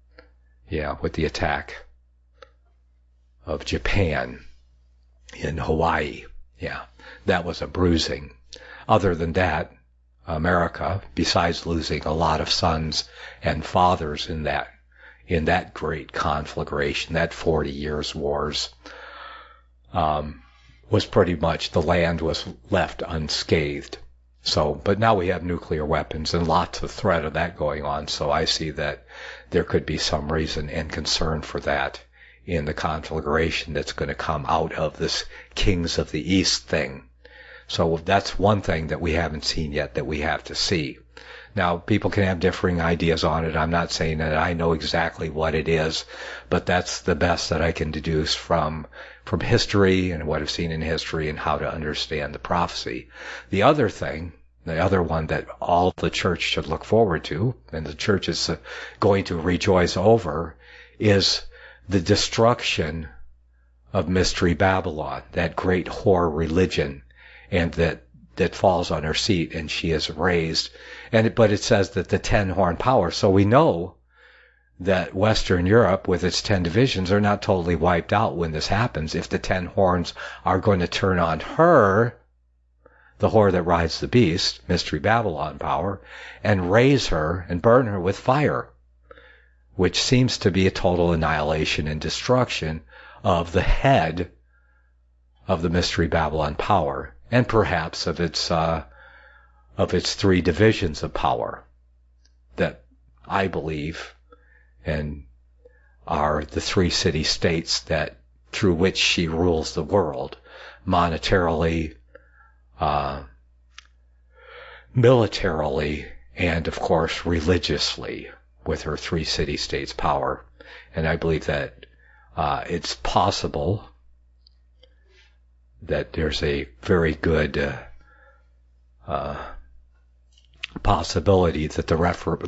attack of Japan in Hawaii. Yeah, that was a bruising. Other than that, America, besides losing a lot of sons and fathers in that great conflagration, that 40 years wars, was pretty much, the land was left unscathed. So, but now we have nuclear weapons and lots of threat of that going on, so I see that there could be some reason and concern for that in the conflagration that's going to come out of this Kings of the East thing. So that's one thing that we haven't seen yet that we have to see. Now, people can have differing ideas on it. I'm not saying that I know exactly what it is, but that's the best that I can deduce from history and what I've seen in history and how to understand the prophecy. The other thing, the other one that all the church should look forward to, and the church is going to rejoice over, is the destruction of Mystery Babylon, that great whore religion, and that falls on her seat and she is raised. But it says that the 10-horn power. So we know that Western Europe with its 10 divisions are not totally wiped out when this happens. If the 10 horns are going to turn on her, the whore that rides the beast, Mystery Babylon power, and raise her and burn her with fire, which seems to be a total annihilation and destruction of the head of the Mystery Babylon power, and perhaps of its 3 divisions of power that I believe and are the 3 city-states that through which she rules the world, monetarily, militarily, and of course religiously, with her 3 city-states power. And I believe that it's possible that there's a very good possibility that the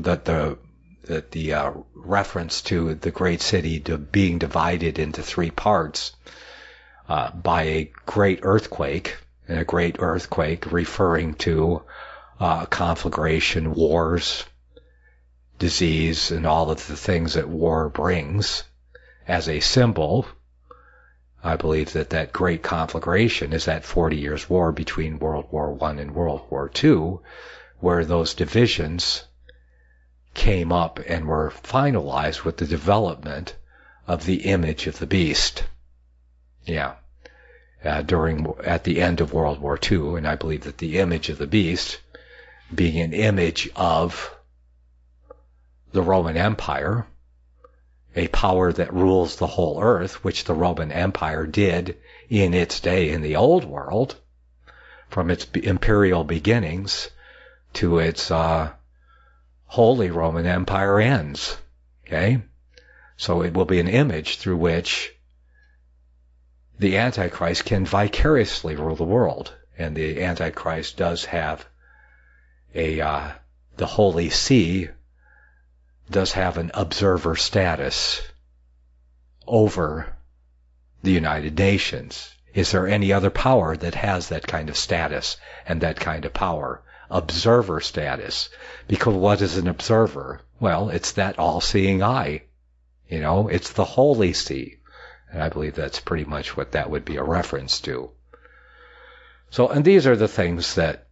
reference to the great city being divided into 3 parts by a great earthquake, and a great earthquake referring to conflagration, wars, disease, and all of the things that war brings as a symbol. I believe that great conflagration is that 40 years war between World War I and World War II, where those divisions came up and were finalized with the development of the image of the beast. Yeah. At the end of World War II, and I believe that the image of the beast, being an image of the Roman Empire, a power that rules the whole earth, which the Roman Empire did in its day in the old world, from its imperial beginnings to its Holy Roman Empire ends. Okay? So it will be an image through which the Antichrist can vicariously rule the world. And the Antichrist does have the Holy See does have an observer status over the United Nations. Is there any other power that has that kind of status and that kind of power? Observer status. Because what is an observer? Well, it's that all-seeing eye. It's the Holy See. And I believe that's pretty much what that would be a reference to. So, and these are the things that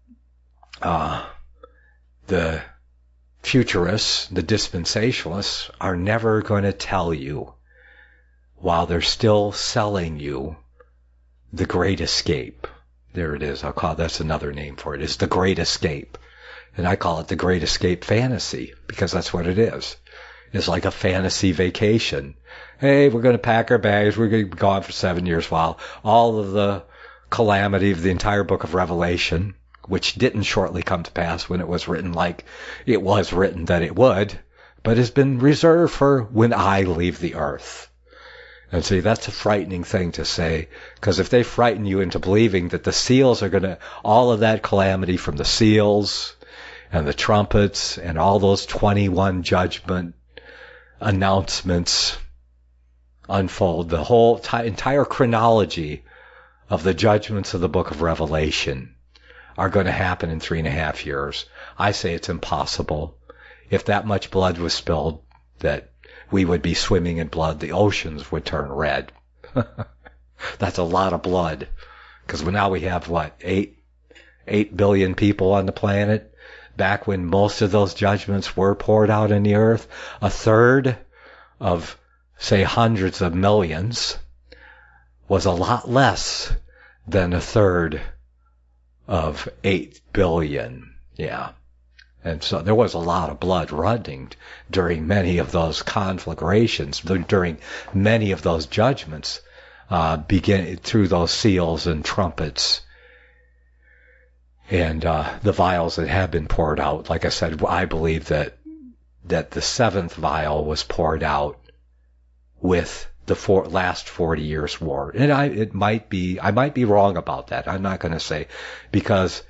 the futurists, the dispensationalists, are never going to tell you while they're still selling you the Great Escape. There it is. That's another name for it. It's the Great Escape. And I call it the Great Escape fantasy, because that's what it is. It's like a fantasy vacation. Hey, we're going to pack our bags. We're going to be gone for 7 years while all of the calamity of the entire book of Revelation, which didn't shortly come to pass when it was written like it was written that it would, but has been reserved for when I leave the earth. And see, that's a frightening thing to say, because if they frighten you into believing that the seals are going to, all of that calamity from the seals and the trumpets and all those 21 judgment announcements unfold, the whole entire chronology of the judgments of the book of Revelation are going to happen in 3.5 years. I say it's impossible. If that much blood was spilled, that we would be swimming in blood, the oceans would turn red. That's a lot of blood. Because now we have, 8 billion people on the planet? Back when most of those judgments were poured out in the earth, a third of, say, hundreds of millions was a lot less than a third of 8 billion. Yeah. And so there was a lot of blood running during many of those conflagrations, during many of those judgments, begin through those seals and trumpets and the vials that have been poured out. Like I said, I believe that the 7th vial was poured out with the last 40 years war. And I might be wrong about that. I'm not going to say, because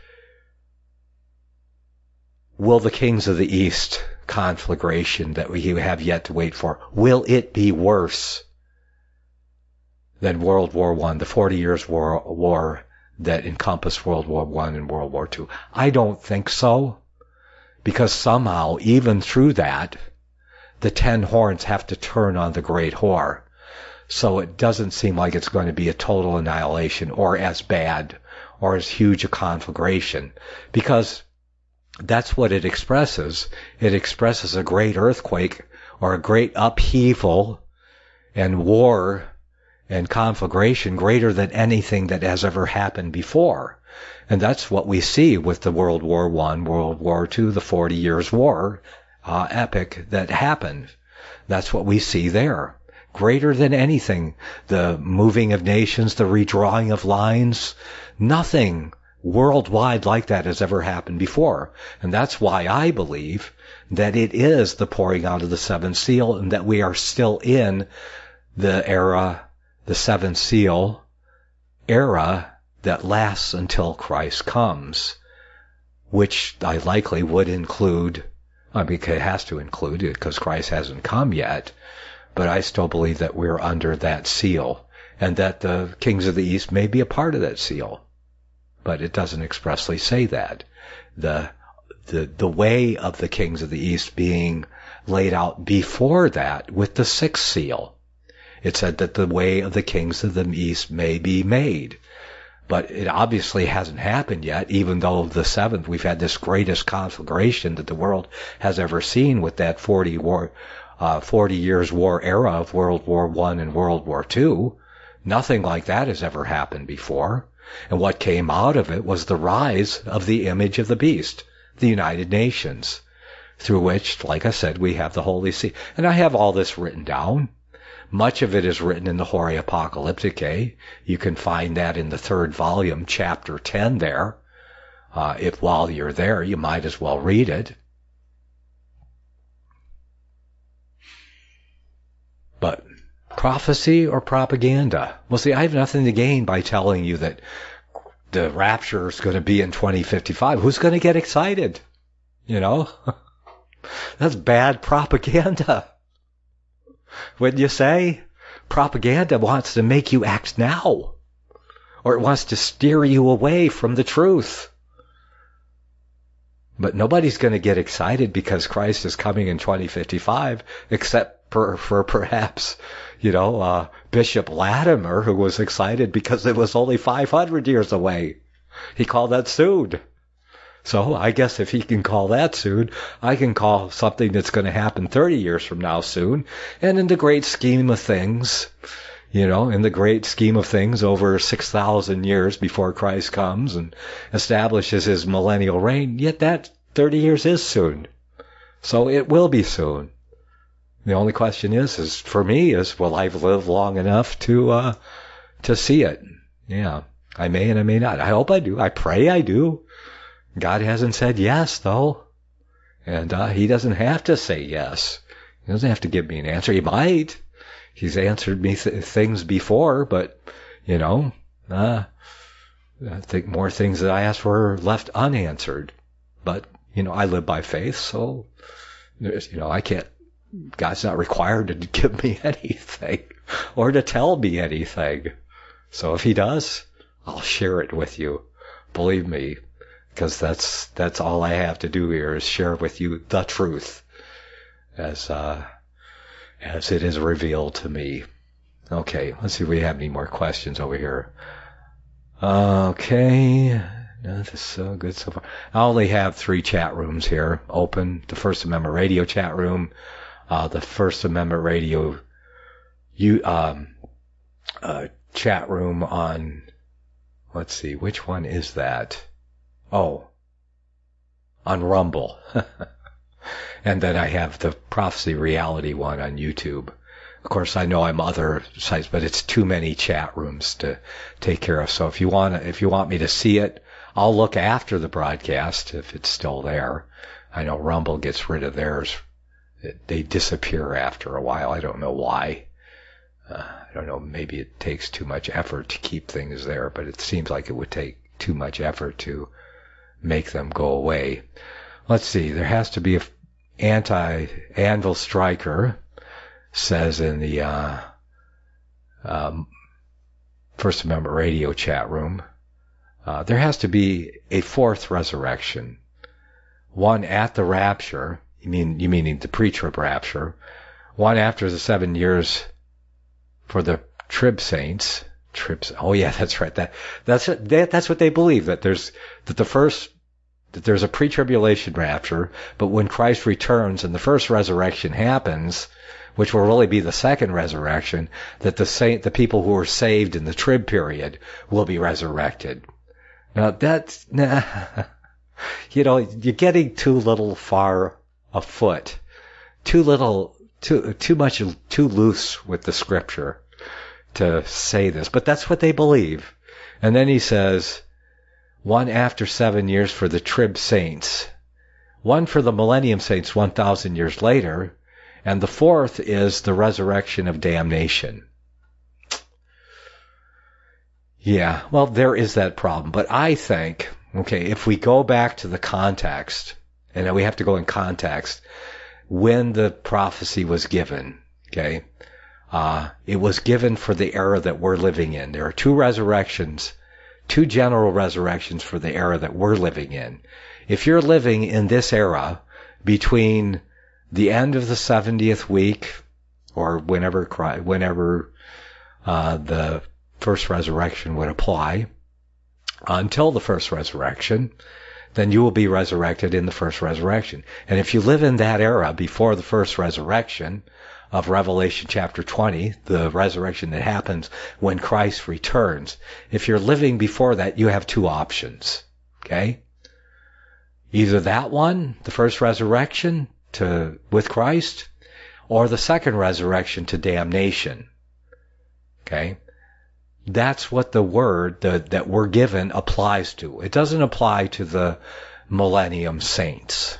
will the Kings of the East conflagration that we have yet to wait for, will it be worse than World War I, the 40 years war that encompassed World War I and World War II? I don't think so, because somehow, even through that, the 10 horns have to turn on the great whore. So it doesn't seem like it's going to be a total annihilation or as bad or as huge a conflagration, because that's what it expresses. It expresses a great earthquake or a great upheaval and war and conflagration greater than anything that has ever happened before. And that's what we see with the World War I, World War II, the 40 Years' War epic that happened. That's what we see there. Greater than anything. The moving of nations, the redrawing of lines, nothing worldwide like that has ever happened before. And that's why I believe that it is the pouring out of the 7th seal, and that we are still in the era, the 7th seal era, that lasts until Christ comes, which I likely would include, it has to include it because Christ hasn't come yet, but I still believe that we're under that seal, and that the Kings of the East may be a part of that seal. But it doesn't expressly say that. The way of the Kings of the East being laid out before that with the 6th seal. It said that the way of the Kings of the East may be made. But it obviously hasn't happened yet, even though the 7th, we've had this greatest conflagration that the world has ever seen with that 40 Years' War era of World War I and World War II. Nothing like that has ever happened before. And what came out of it was the rise of the image of the beast, the United Nations, through which, like I said, we have the Holy See. And I have all this written down. Much of it is written in the Horae Apocalypticae. You can find that in the 3rd volume, chapter 10 there. If while you're there, you might as well read it. But prophecy or propaganda? Well, see, I have nothing to gain by telling you that the rapture is going to be in 2055. Who's going to get excited? You know? That's bad propaganda. Wouldn't you say? Propaganda wants to make you act now. Or it wants to steer you away from the truth. But nobody's going to get excited because Christ is coming in 2055, except for perhaps, Bishop Latimer, who was excited because it was only 500 years away. He called that soon. So I guess if he can call that soon, I can call something that's going to happen 30 years from now soon. And in the great scheme of things, over 6,000 years before Christ comes and establishes his millennial reign, yet that 30 years is soon. So it will be soon. The only question is for me, will I live long enough to see it? Yeah, I may and I may not. I hope I do. I pray I do. God hasn't said yes, though. And he doesn't have to say yes. He doesn't have to give me an answer. He might. He's answered me things before, but, I think more things that I asked for are left unanswered. But, I live by faith, so, I can't. God's not required to give me anything or to tell me anything. So if he does, I'll share it with you. Believe me, because that's all I have to do here is share with you the truth as it is revealed to me. Okay, let's see if we have any more questions over here. Okay, no, this is so good so far. I only have 3 chat rooms here open. The First Amendment Radio chat room, the First Amendment Radio chat room on, let's see, which one is that? Oh, on Rumble. And then I have the Prophecy Reality one on YouTube. Of course, I know I'm other sites, but it's too many chat rooms to take care of. So if you want me to see it, I'll look after the broadcast if it's still there. I know Rumble gets rid of theirs. They disappear after a while. I don't know why. I don't know. Maybe it takes too much effort to keep things there, but it seems like it would take too much effort to make them go away. Let's see. There has to be a anti-Anvil Striker says in the First Amendment Radio chat room, there has to be a 4th resurrection, one at the rapture. You meaning the pre-trib rapture, one after the 7 years for the trib saints. Oh yeah, that's right. That's what they believe, that there's a pre-tribulation rapture, but when Christ returns and the first resurrection happens, which will really be the second resurrection, that the people who were saved in the trib period will be resurrected. Now you're getting too little far afoot, too loose with the scripture to say this, but that's what they believe. And then he says, one after 7 years for the trib saints, one for the millennium saints 1,000 years later, and the 4th is the resurrection of damnation. Yeah, well, there is that problem. But I think, okay, if we go back to the context, and we have to go in context, when the prophecy was given, okay, it was given for the era that we're living in. There are 2 resurrections, 2 general resurrections for the era that we're living in. If you're living in this era between the end of the 70th week, or whenever the first resurrection would apply, until the first resurrection, then you will be resurrected in the first resurrection. And if you live in that era before the first resurrection of Revelation chapter 20, the resurrection that happens when Christ returns, if you're living before that, you have 2 options. Okay? Either that one, the first resurrection with Christ, or the second resurrection to damnation. Okay? That's what the word that we're given applies to. It doesn't apply to the millennium saints.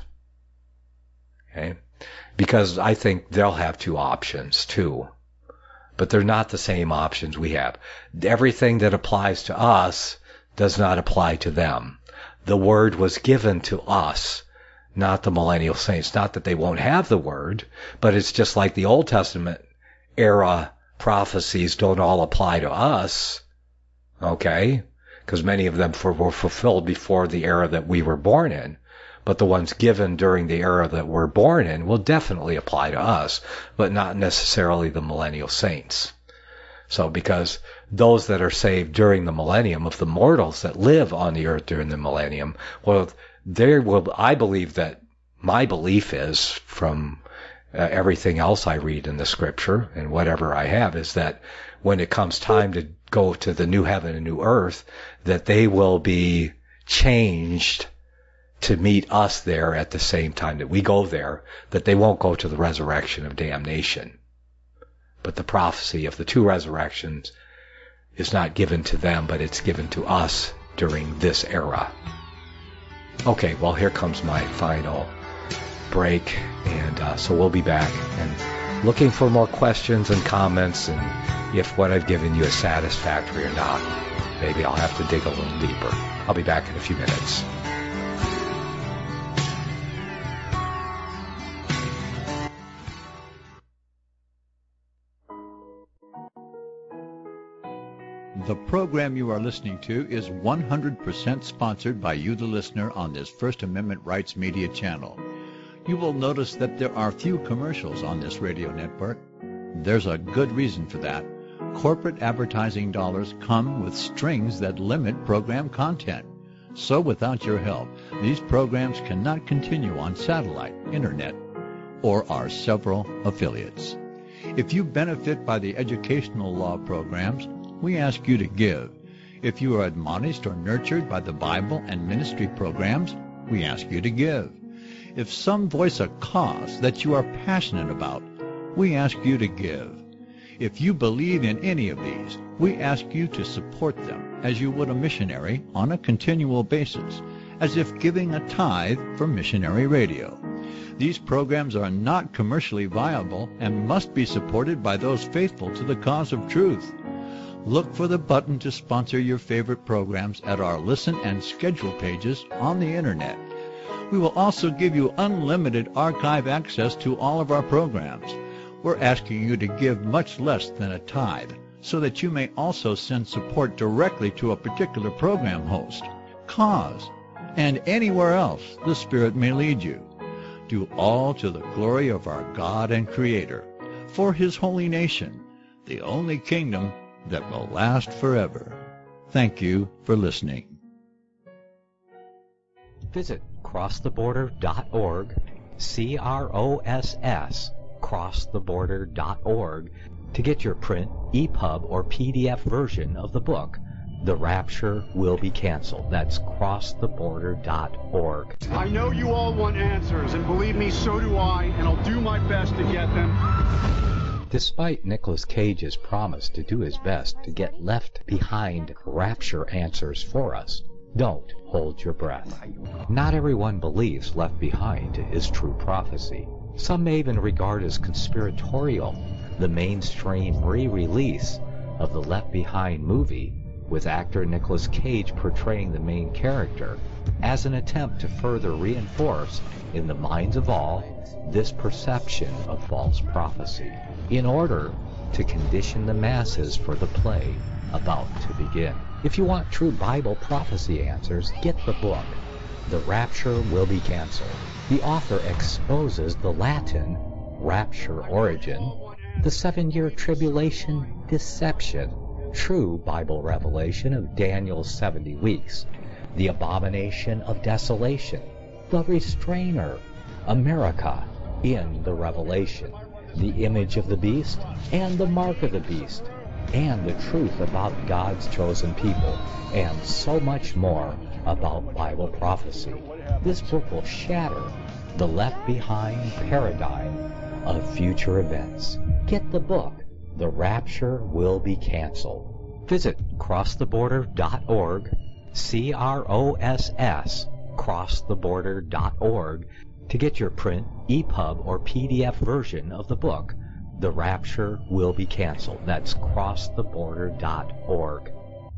Okay? Because I think they'll have 2 options too. But they're not the same options we have. Everything that applies to us does not apply to them. The word was given to us, not the millennial saints. Not that they won't have the word, but it's just like the Old Testament era prophecies don't all apply to us, okay? Because many of them were fulfilled before the era that we were born in. But the ones given during the era that we're born in will definitely apply to us, but not necessarily the millennial saints. So because those that are saved during the millennium, of the mortals that live on the earth during the millennium, well, I believe that my belief is, from everything else I read in the scripture and whatever I have, is that when it comes time to go to the new heaven and new earth, that they will be changed to meet us there at the same time that we go there, that they won't go to the resurrection of damnation. But the prophecy of the 2 resurrections is not given to them, but it's given to us during this era. Okay, well, here comes my final break, and so we'll be back and looking for more questions and comments, and if what I've given you is satisfactory or not. Maybe I'll have to dig a little deeper. I'll be back in a few minutes. The program you are listening to is 100% sponsored by you, the listener, on this First Amendment Rights Media channel. You will notice that there are few commercials on this radio network. There's a good reason for that. Corporate advertising dollars come with strings that limit program content. So without your help, these programs cannot continue on satellite, internet, or our several affiliates. If you benefit by the educational law programs, we ask you to give. If you are admonished or nurtured by the Bible and ministry programs, we ask you to give. If some voice a cause that you are passionate about, we ask you to give. If you believe in any of these, we ask you to support them as you would a missionary on a continual basis, as if giving a tithe for missionary radio. These programs are not commercially viable and must be supported by those faithful to the cause of truth. Look for the button to sponsor your favorite programs at our listen and schedule pages on the internet. We will also give you unlimited archive access to all of our programs. We're asking you to give much less than a tithe so that you may also send support directly to a particular program host, cause, and anywhere else the Spirit may lead you. Do all to the glory of our God and Creator, for His holy nation, the only kingdom that will last forever. Thank you for listening. Visit crosstheborder.org, CROSS, crosstheborder.org, to get your print, EPUB, or PDF version of the book, The Rapture Will Be Canceled. That's crosstheborder.org. I know you all want answers, and believe me, so do I, and I'll do my best to get them. Despite Nicolas Cage's promise to do his best to get left behind rapture answers for us, don't hold your breath. Not everyone believes Left Behind is true prophecy. Some may even regard as conspiratorial the mainstream re-release of the Left Behind movie with actor Nicolas Cage portraying the main character as an attempt to further reinforce in the minds of all this perception of false prophecy, in order to condition the masses for the play about to begin. If you want true Bible prophecy answers, get the book, The Rapture Will Be Canceled. The author exposes the Latin rapture origin, the 7-year tribulation deception, true Bible revelation of Daniel's 70 weeks, the abomination of desolation, the restrainer, America in the Revelation, the image of the beast and the mark of the beast, and the truth about God's chosen people, and so much more about Bible prophecy. This book will shatter the Left Behind paradigm of future events. Get the book, The Rapture Will Be Canceled. Visit crosstheborder.org, CROSS, crosstheborder.org, to get your print, EPUB, or PDF version of the book, The Rapture Will Be Canceled. That's crosstheborder.org.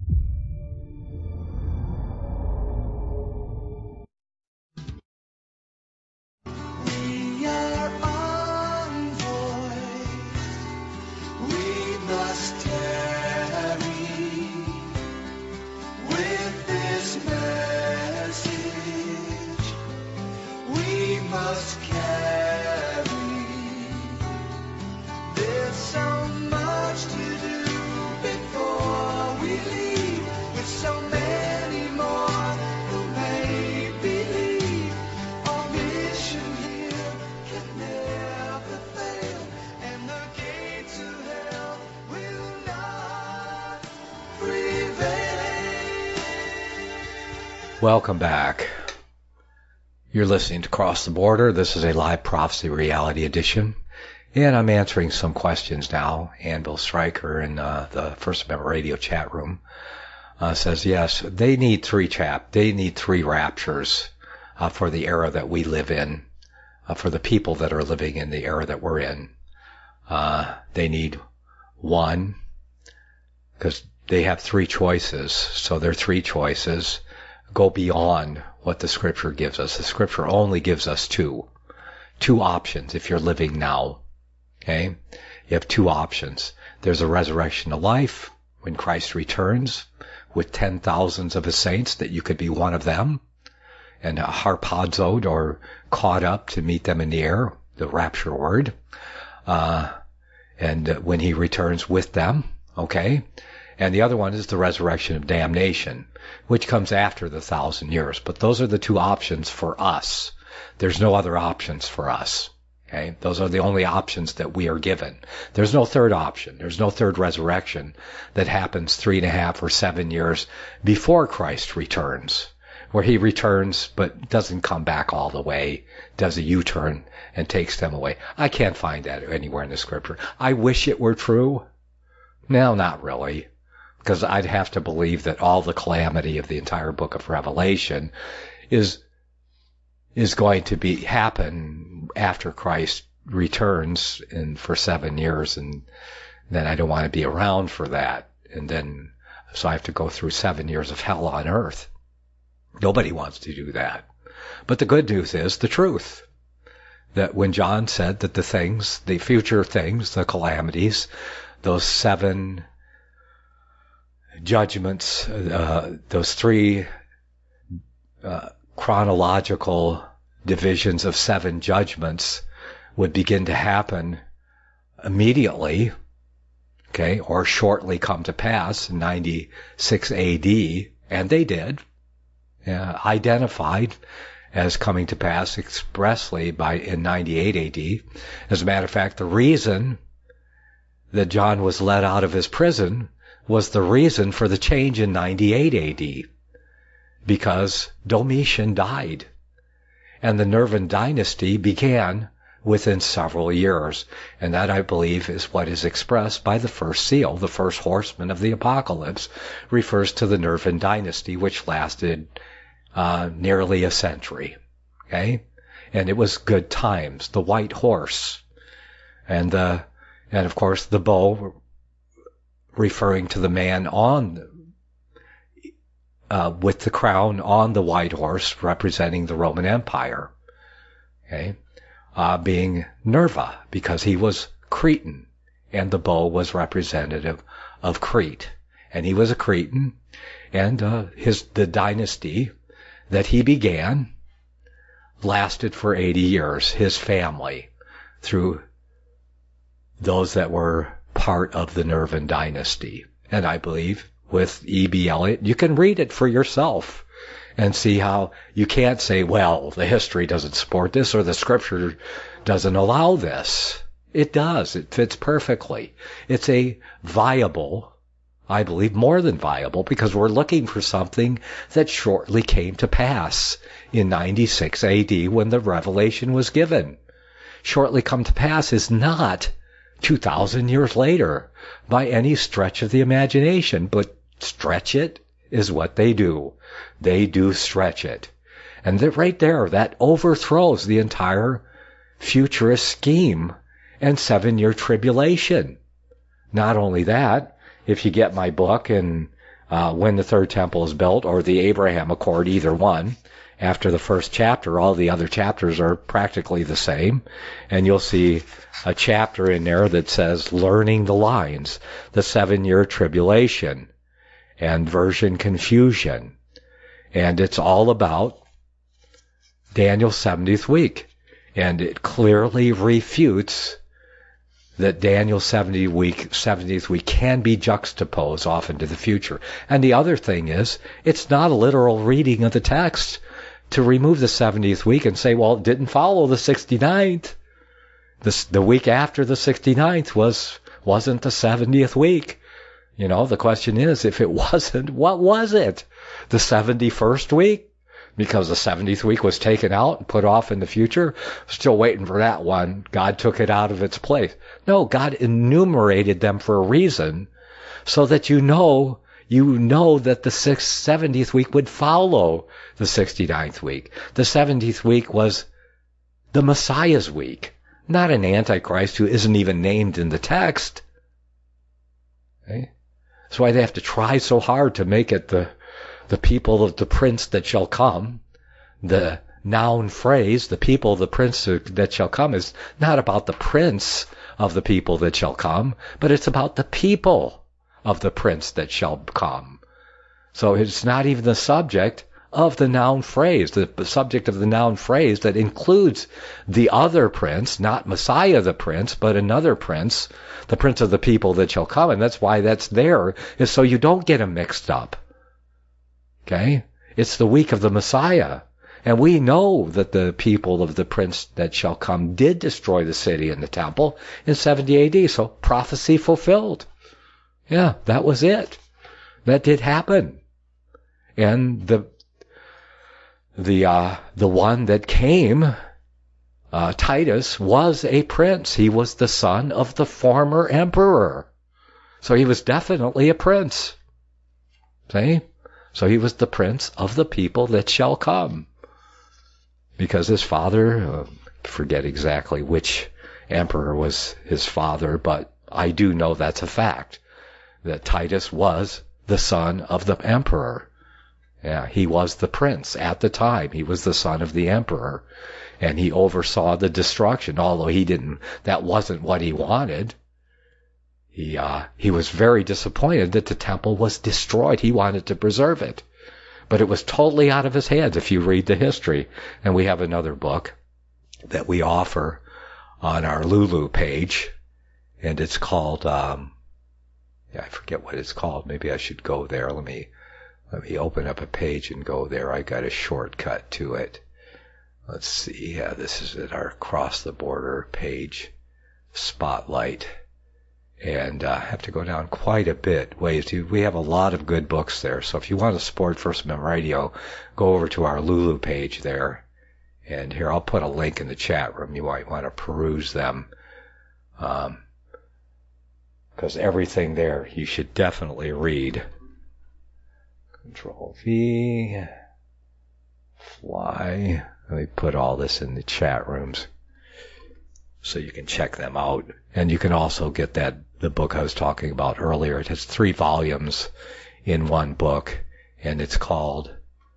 We are envoys. We must tarry with this message. We must carry. There's so much to do before we leave, with so many more who may believe. Our mission here can never fail, and the gates of hell will not prevail. Welcome back. You're listening to Cross the Border. This is a live prophecy reality edition. And I'm answering some questions now. Anvil Stryker in the First Amendment Radio chat room says, yes, they need three raptures for the era that we live in, for the people that are living in the era that we're in. They need one, because they have three choices. So their three choices go beyond what the Scripture gives us. The Scripture only gives us two options if you're living now. Okay? You have two options. There's a resurrection to life, when Christ returns with 10,000s of his saints, that you could be one of them, and harpazoed, or caught up to meet them in the air, the rapture word, and when he returns with them, okay? And the other one is the resurrection of damnation, which comes after the 1,000 years. But those are the two options for us. There's no other options for us. Okay? Those are the only options that we are given. There's no third option. There's no third resurrection that happens 3.5 or 7 years before Christ returns, where he returns but doesn't come back all the way, does a U-turn and takes them away. I can't find that anywhere in the scripture. I wish it were true. No, not really. Because I'd have to believe that all the calamity of the entire book of Revelation is going to happen after Christ returns and for 7 years, and then I don't want to be around for that. And then, so I have to go through 7 years of hell on earth. Nobody wants to do that. But the good news is the truth. That when John said that the future things, the calamities, those 7 judgments, those 3 chronological divisions of 7 judgments would begin to happen immediately, okay, or shortly come to pass in 96 AD, and they did, identified as coming to pass expressly in 98 AD. As a matter of fact, the reason that John was let out of his prison was the reason for the change in 98 AD, because Domitian died, and the Nervan dynasty began within several years, and that, I believe, is what is expressed by the first seal. The first horseman of the apocalypse refers to the Nervan dynasty, which lasted nearly a century, okay? And it was good times. The white horse, and of course the bow, referring to the man with the crown on the white horse, representing the Roman Empire, okay? Being Nerva, because he was Cretan, and the bow was representative of Crete, and he was a Cretan, and the dynasty that he began lasted for 80 years, his family, through those that were part of the Nervan dynasty. And I believe with E.B. Elliott, you can read it for yourself and see how you can't say, well, the history doesn't support this or the scripture doesn't allow this. It does. It fits perfectly. It's a viable, I believe more than viable, because we're looking for something that shortly came to pass in 96 AD when the revelation was given. Shortly come to pass is not 2,000 years later by any stretch of the imagination, but stretch it is what they do. They do stretch it. And right there, that overthrows the entire futurist scheme and 7-year tribulation. Not only that, if you get my book and When the Third Temple is Built, or the Abraham Accord, either one, after the first chapter, all the other chapters are practically the same, and you'll see a chapter in there that says Learning the Lines, the 7-year tribulation, and version confusion. And it's all about Daniel's 70th week. And it clearly refutes that Daniel's 70th week can be juxtaposed off into the future. And the other thing is, it's not a literal reading of the text to remove the 70th week and say, well, it didn't follow the 69th. The week after the 69th wasn't the 70th week. You know, the question is, if it wasn't, what was it? The 71st week? Because the 70th week was taken out and put off in the future. Still waiting for that one. God took it out of its place. No, God enumerated them for a reason, so that you know that the 70th week would follow the 69th week. The 70th week was the Messiah's week, not an Antichrist who isn't even named in the text. Okay? That's why they have to try so hard to make it the people of the prince that shall come. The noun phrase, the people of the prince that shall come, is not about the prince of the people that shall come, but it's about the people of the prince that shall come. So it's not even the subject of the noun phrase, the subject of the noun phrase that includes the other prince, not Messiah the prince, but another prince, the prince of the people that shall come. And that's why that's there, is so you don't get them mixed up. Okay? It's the week of the Messiah. And we know that the people of the prince that shall come did destroy the city and the temple in 70 AD. So prophecy fulfilled. Yeah, that was it. That did happen. And the one that came, Titus, was a prince. He was the son of the former emperor. So he was definitely a prince. See? So he was the prince of the people that shall come. Because his father, forget exactly which emperor was his father, but I do know that's a fact, that Titus was the son of the emperor. Yeah, he was the prince at the time. He was the son of the emperor. And he oversaw the destruction, although that wasn't what he wanted. He was very disappointed that the temple was destroyed. He wanted to preserve it. But it was totally out of his hands if you read the history. And we have another book that we offer on our Lulu page. And it's called, I forget what it's called. Maybe I should go there. Let me open up a page and go there. I got a shortcut to it. Let's see. Yeah, this is at our Cross the Border page, Spotlight. And I have to go down quite a bit ways. We have a lot of good books there. So if you want to support First Amendment Radio, go over to our Lulu page there. And here, I'll put a link in the chat room. You might want to peruse them. Because everything there you should definitely read. Control V, fly. Let me put all this in the chat rooms so you can check them out. And you can also get the book I was talking about earlier. It has 3 volumes in one book, and it's called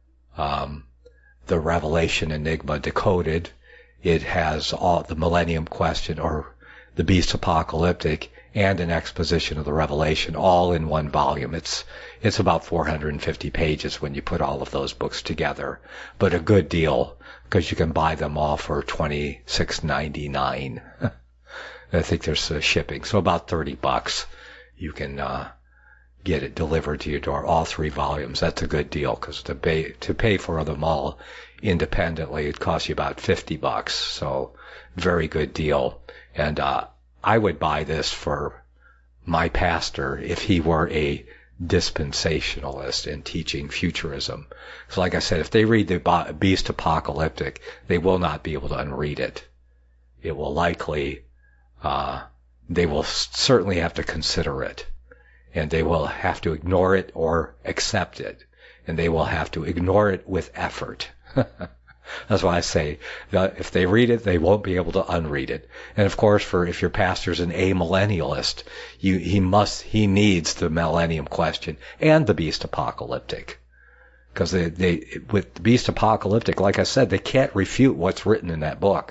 The Revelation Enigma Decoded. It has all the Millennium Question, or the Beast Apocalyptic, and an exposition of the Revelation, all in one volume. It's about 450 pages when you put all of those books together, but a good deal, because you can buy them all for $26.99. I think there's shipping, so about $30. You can get it delivered to your door, all 3 volumes. That's a good deal, because to pay for them all independently, it costs you about $50. So very good deal. And I would buy this for my pastor if he were a dispensationalist and teaching futurism. So like I said, if they read the Beast Apocalyptic, they will not be able to unread it. It will likely, they will certainly have to consider it. And they will have to ignore it or accept it. And they will have to ignore it with effort. That's why I say that if they read it, they won't be able to unread it. And of course, if your pastor's an amillennialist, he needs the Millennium Question and the Beast Apocalyptic. Because with the Beast Apocalyptic, like I said, they can't refute what's written in that book.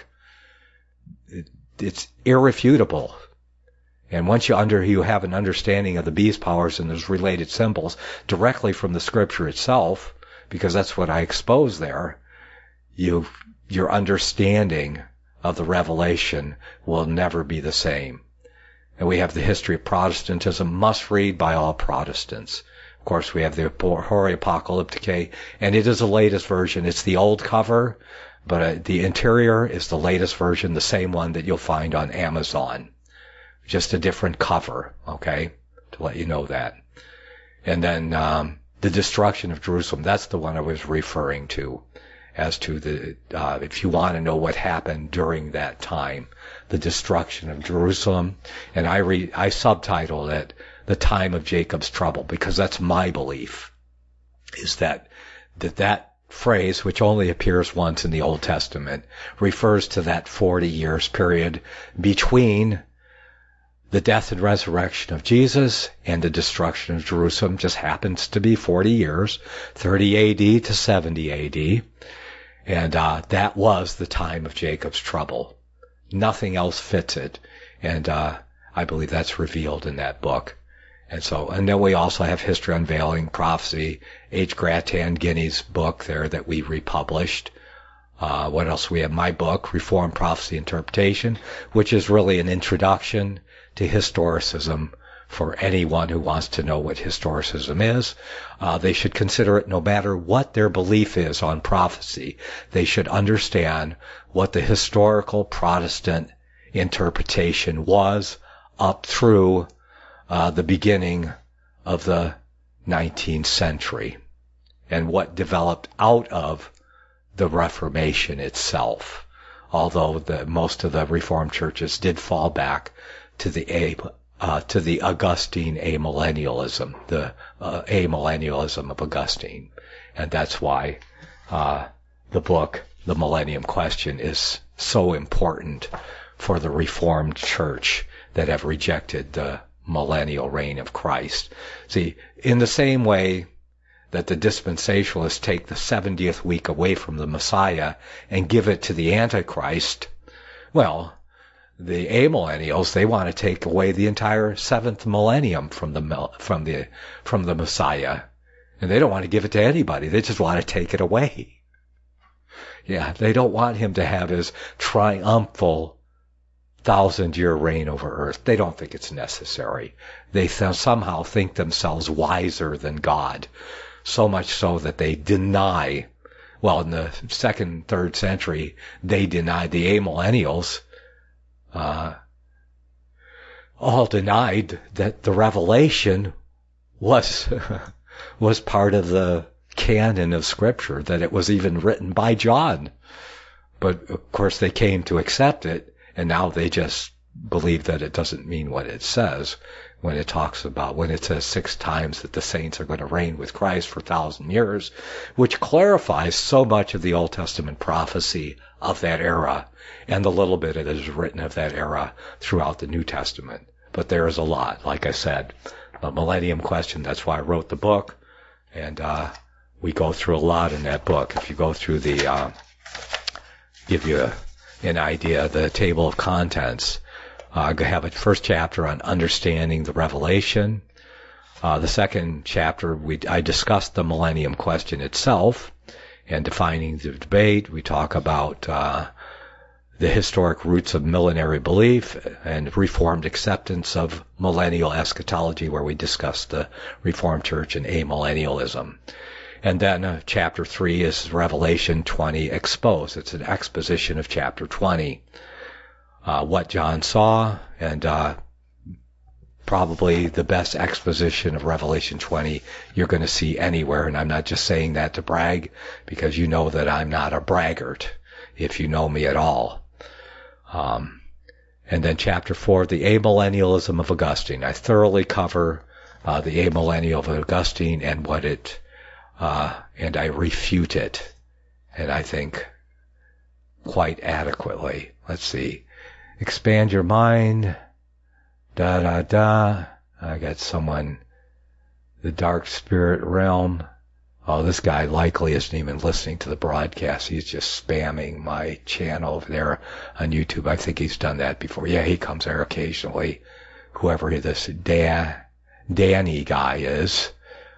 It's irrefutable. And once you have an understanding of the beast powers and those related symbols directly from the scripture itself, because that's what I expose there, your understanding of the revelation will never be the same. And we have the History of Protestantism, must read by all Protestants. Of course, we have the Hori Apocalypticae, and it is the latest version. It's the old cover, but the interior is the latest version, the same one that you'll find on Amazon. Just a different cover, okay? To let you know that. And then the destruction of Jerusalem, that's the one I was referring to. As to if you want to know what happened during that time, the destruction of Jerusalem. And I subtitled it, The Time of Jacob's Trouble, because that's my belief, is that phrase, which only appears once in the Old Testament, refers to that 40 years period between the death and resurrection of Jesus and the destruction of Jerusalem. Just happens to be 40 years, 30 AD to 70 AD. And that was the time of Jacob's trouble. Nothing else fits it. And I believe that's revealed in that book. And then we also have History Unveiling Prophecy, H. Gratan Guinea's book there that we republished. What else? We have my book, Reformed Prophecy Interpretation, which is really an introduction to historicism for anyone who wants to know what historicism is. They should consider it no matter what their belief is on prophecy. They should understand what the historical Protestant interpretation was up through the beginning of the 19th century and what developed out of the Reformation itself, although most of the Reformed churches did fall back to the Augustine amillennialism, the amillennialism of Augustine. And that's why the book, The Millennium Question, is so important for the Reformed Church that have rejected the millennial reign of Christ. See, in the same way that the dispensationalists take the 70th week away from the Messiah and give it to the Antichrist, well, the amillennials, they want to take away the entire 7th millennium from the Messiah. And they don't want to give it to anybody. They just want to take it away. Yeah, they don't want him to have his triumphal 1,000-year reign over earth. They don't think it's necessary. They somehow think themselves wiser than God. So much so that they deny, well, in the 2nd, 3rd century, they denied, the amillennials, all denied that the Revelation was part of the canon of Scripture, that it was even written by John. But, of course, they came to accept it, and now they just believe that it doesn't mean what it says when it says 6 times that the saints are going to reign with Christ for 1,000 years, which clarifies so much of the Old Testament prophecy of that era and the little bit that is written of that era throughout the New Testament. But there is a lot, like I said. The Millennium Question, that's why I wrote the book, and we go through a lot in that book. If you go through give you an idea, the table of contents, I have a first chapter on understanding the Revelation. The second chapter, I discussed the Millennium Question itself and defining the debate. We talk about the historic roots of millenary belief and Reformed acceptance of millennial eschatology, where we discuss the Reformed Church and amillennialism. And then chapter 3 is Revelation 20 Exposed. It's an exposition of chapter 20. What John saw, and probably the best exposition of Revelation 20 you're going to see anywhere. And I'm not just saying that to brag, because you know that I'm not a braggart, if you know me at all. And then chapter 4, the amillennialism of Augustine. I thoroughly cover the amillennial of Augustine and what it, and I refute it, and I think quite adequately. Let's see. Expand your mind. I got someone. The dark spirit realm. Oh, this guy likely isn't even listening to the broadcast. He's just spamming my channel over there on YouTube. I think he's done that before. Yeah, he comes there occasionally. Whoever this Danny guy is.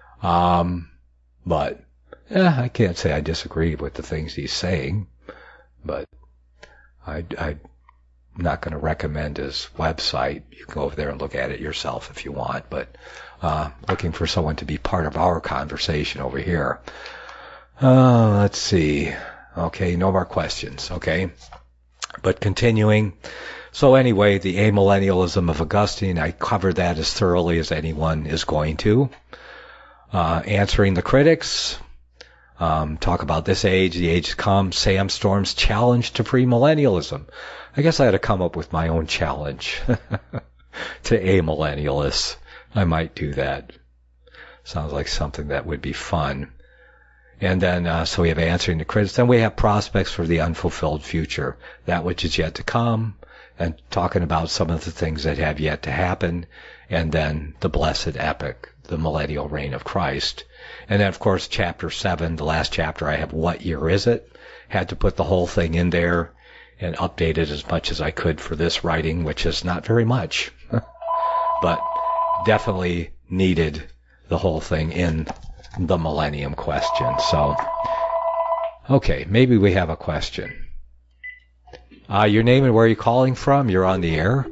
But I can't say I disagree with the things he's saying. But I'm not going to recommend his website. You can go over there and look at it yourself if you want. But looking for someone to be part of our conversation over here. Let's see. Okay, no more questions. Okay. But continuing. So anyway, the amillennialism of Augustine, I covered that as thoroughly as anyone is going to. Answering the critics. Talk about this age, the age to come, Sam Storm's challenge to premillennialism. I guess I had to come up with my own challenge to amillennialists. I might do that. Sounds like something that would be fun. And then, so we have answering the critics. Then we have prospects for the unfulfilled future, that which is yet to come, and talking about some of the things that have yet to happen. And then the blessed epoch, the millennial reign of Christ. And then, of course, chapter 7, the last chapter, I have What Year Is It? Had to put the whole thing in there and update it as much as I could for this writing, which is not very much. But definitely needed the whole thing in the Millennium Question. So, okay, maybe we have a question. Your name and where you're calling from? You're on the air?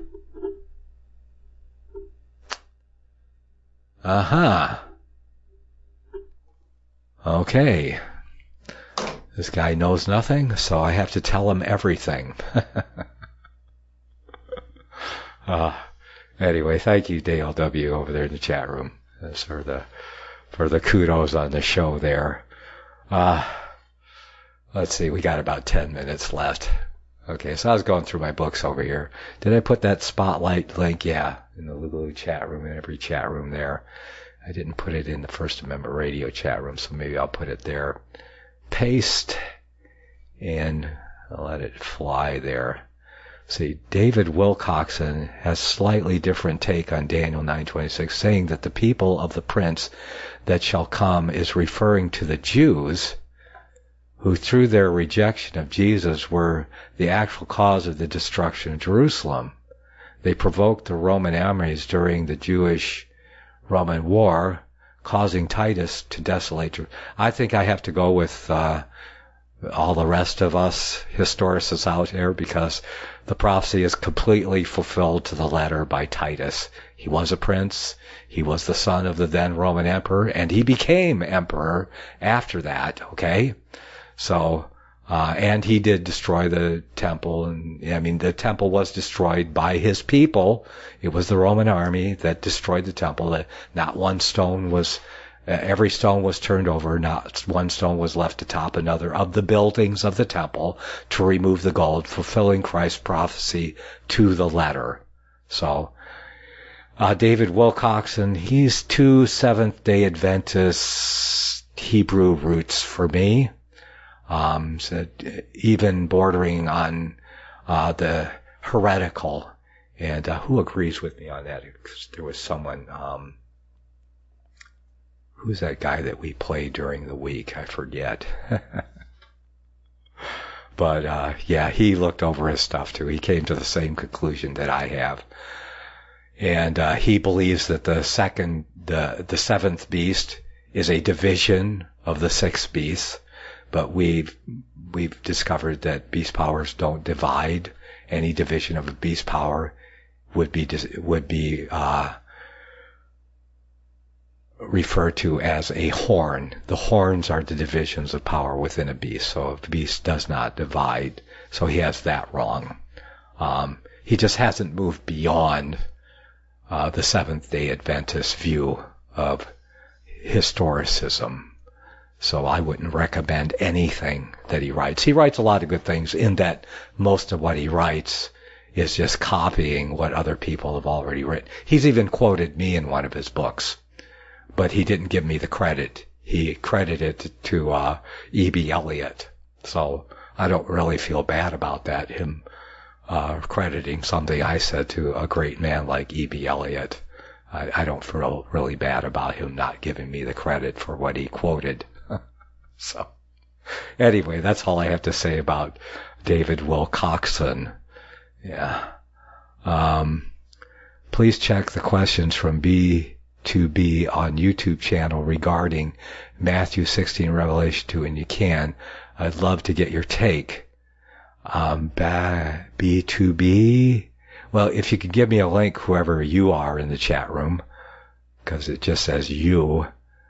Uh-huh. Okay. This guy knows nothing, so I have to tell him everything. Anyway, thank you, Dale W. over there in the chat room for the kudos on the show there. Let's see, we got about 10 minutes left. Okay, so I was going through my books over here. Did I put that spotlight link? Yeah, in the Lulu chat room, in every chat room there. I didn't put it in the First Amendment Radio chat room, so maybe I'll put it there. Paste, and I'll let it fly there. See, David Wilcoxon has slightly different take on Daniel 9:26, saying that the people of the prince that shall come is referring to the Jews, who through their rejection of Jesus were the actual cause of the destruction of Jerusalem. They provoked the Roman armies during the Jewish-Roman War, causing Titus to desolate. I think I have to go with all the rest of us historicists out there, because the prophecy is completely fulfilled to the letter by Titus. He was a prince, he was the son of the then Roman emperor, and he became emperor after that, okay? So, and he did destroy the temple, and I mean, the temple was destroyed by his people. It was the Roman army that destroyed the temple. Not one stone was, every stone was turned over, not one stone was left atop another of the buildings of the temple to remove the gold, fulfilling Christ's prophecy to the letter. So, David Wilcoxon, he's 2 Seventh-day Adventist Hebrew roots for me. So even bordering on the heretical. And who agrees with me on that? There was someone, who's that guy that we played during the week? I forget. But yeah, he looked over his stuff too. He came to the same conclusion that I have. And he believes that the seventh beast is a division of the sixth beast. But we've discovered that beast powers don't divide. Any division of a beast power would be referred to as a horn. The horns are the divisions of power within a beast. So if the beast does not divide, so he has that wrong. He just hasn't moved beyond the Seventh-day Adventist view of historicism. So I wouldn't recommend anything that he writes. He writes a lot of good things, in that most of what he writes is just copying what other people have already written. He's even quoted me in one of his books, but he didn't give me the credit. He credited it to E.B. Elliott. So I don't really feel bad about that, him crediting something I said to a great man like E.B. Elliott. I don't feel really bad about him not giving me the credit for what he quoted. So, anyway, that's all I have to say about David Wilcoxon. Yeah. Please check the questions from B2B on YouTube channel regarding Matthew 16, Revelation 2, and you can. I'd love to get your take. B2B. Well, if you could give me a link, whoever you are in the chat room, because it just says you.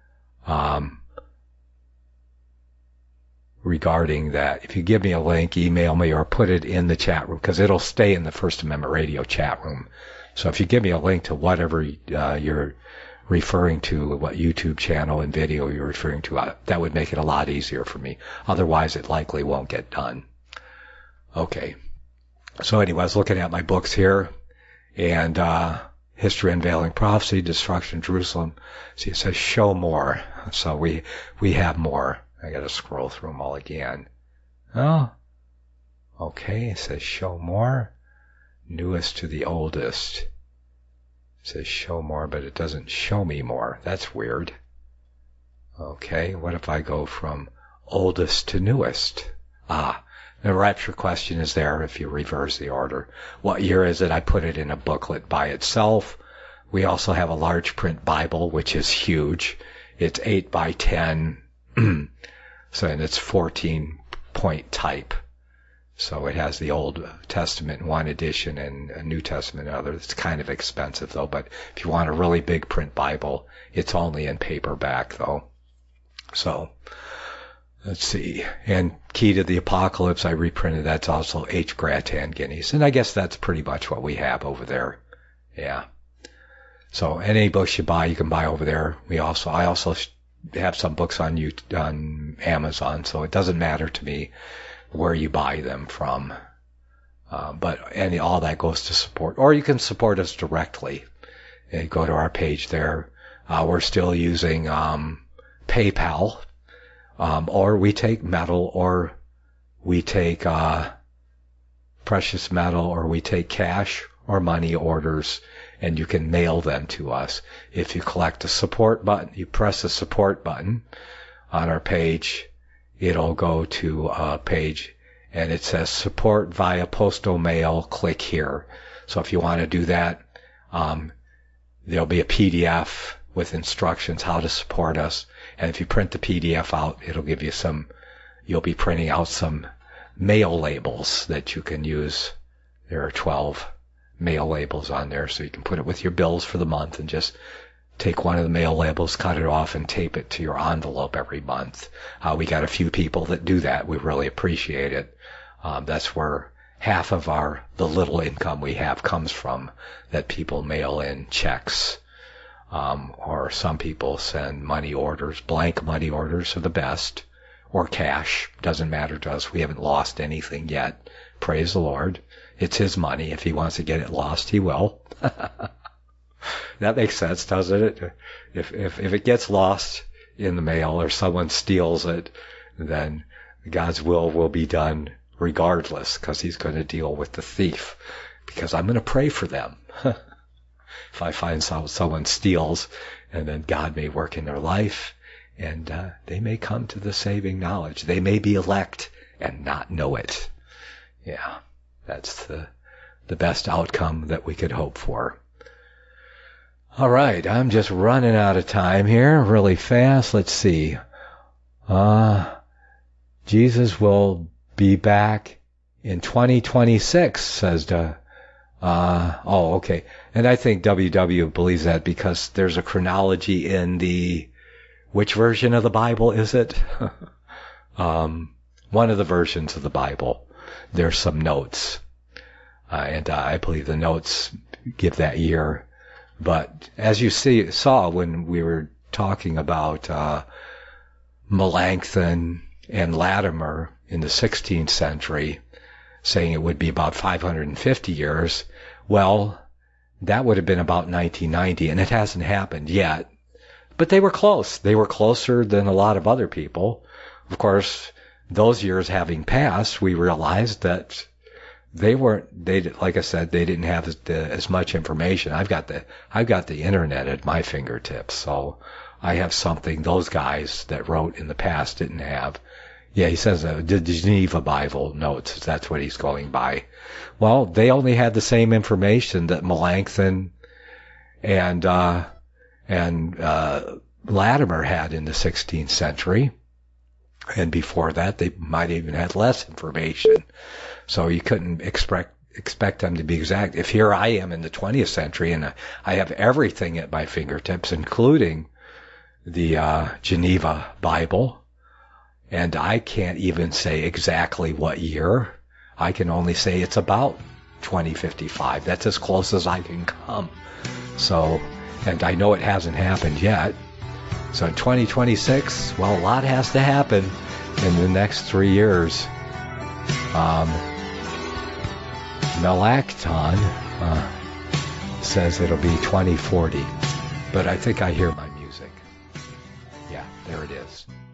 Regarding that, if you give me a link, email me or put it in the chat room, because it'll stay in the First Amendment Radio chat room. So if you give me a link to whatever you're referring to, what YouTube channel and video you're referring to, that would make it a lot easier for me. Otherwise, it likely won't get done. Okay. So anyway, I was looking at my books here, and History Unveiling Prophecy, Destruction of Jerusalem. See, it says show more. So we have more. I gotta scroll through them all again. Oh, okay. It says show more. Newest to the oldest. It says show more, but it doesn't show me more. That's weird. Okay, what if I go from oldest to newest? The rapture question is there if you reverse the order. What year is it? I put it in a booklet by itself. We also have a large print Bible, which is huge. It's 8 by 10, and it's 14-point type. So it has the Old Testament in one edition and a New Testament in other. It's kind of expensive though, but if you want a really big print Bible, it's only in paperback though. So, let's see. And Key to the Apocalypse, I reprinted. That's also H. Grattan Guineas. And I guess that's pretty much what we have over there. Yeah. So any books you buy, you can buy over there. I also have some books on Amazon, so it doesn't matter to me where you buy them from. But all that goes to support. Or you can support us directly. And go to our page there. We're still using PayPal. Or we take metal, or we take precious metal, or we take cash or money orders, and you can mail them to us. If you collect the support button, you press the support button on our page, it'll go to a page, and it says support via postal mail, click here. So if you want to do that, there'll be a PDF with instructions how to support us. And if you print the PDF out, it'll give you you'll be printing out some mail labels that you can use. There are 12 mail labels on there, so you can put it with your bills for the month and just take one of the mail labels, cut it off, and tape it to your envelope every month. We got a few people that do that. We really appreciate it. That's where half of the little income we have comes from, that people mail in checks. Or some people send money orders. Blank money orders are the best. Or cash. Doesn't matter to us. We haven't lost anything yet. Praise the Lord. It's his money. If he wants to get it lost, he will. That makes sense, doesn't it? If it gets lost in the mail or someone steals it, then God's will be done regardless, because he's going to deal with the thief. Because I'm going to pray for them. If I find someone steals, and then God may work in their life, and they may come to the saving knowledge. They may be elect and not know it. Yeah, that's the best outcome that we could hope for. All right, I'm just running out of time here really fast. Let's see. Jesus will be back in 2026, says okay. And I think WW believes that because there's a chronology in which version of the Bible is it? One of the versions of the Bible. There's some notes. And I believe the notes give that year. But as you saw when we were talking about Melanchthon and Latimer in the 16th century, saying it would be about 550 years, well, that would have been about 1990, and it hasn't happened yet. But they were close. They were closer than a lot of other people. Of course, those years having passed, we realized that like I said, they didn't have as much information. I've got the internet at my fingertips, so I have something those guys that wrote in the past didn't have. Yeah, he says the Geneva Bible notes, that's what he's going by. Well, they only had the same information that Melanchthon and Latimer had in the 16th century. And before that, they might even had less information. So you couldn't expect them to be exact. If here I am in the 20th century and I have everything at my fingertips, including the Geneva Bible, and I can't even say exactly what year. I can only say it's about 2055. That's as close as I can come. So, and I know it hasn't happened yet. So in 2026, well, a lot has to happen in the next 3 years. Melanchthon says it'll be 2040, but I think I hear my music. Yeah, there it is.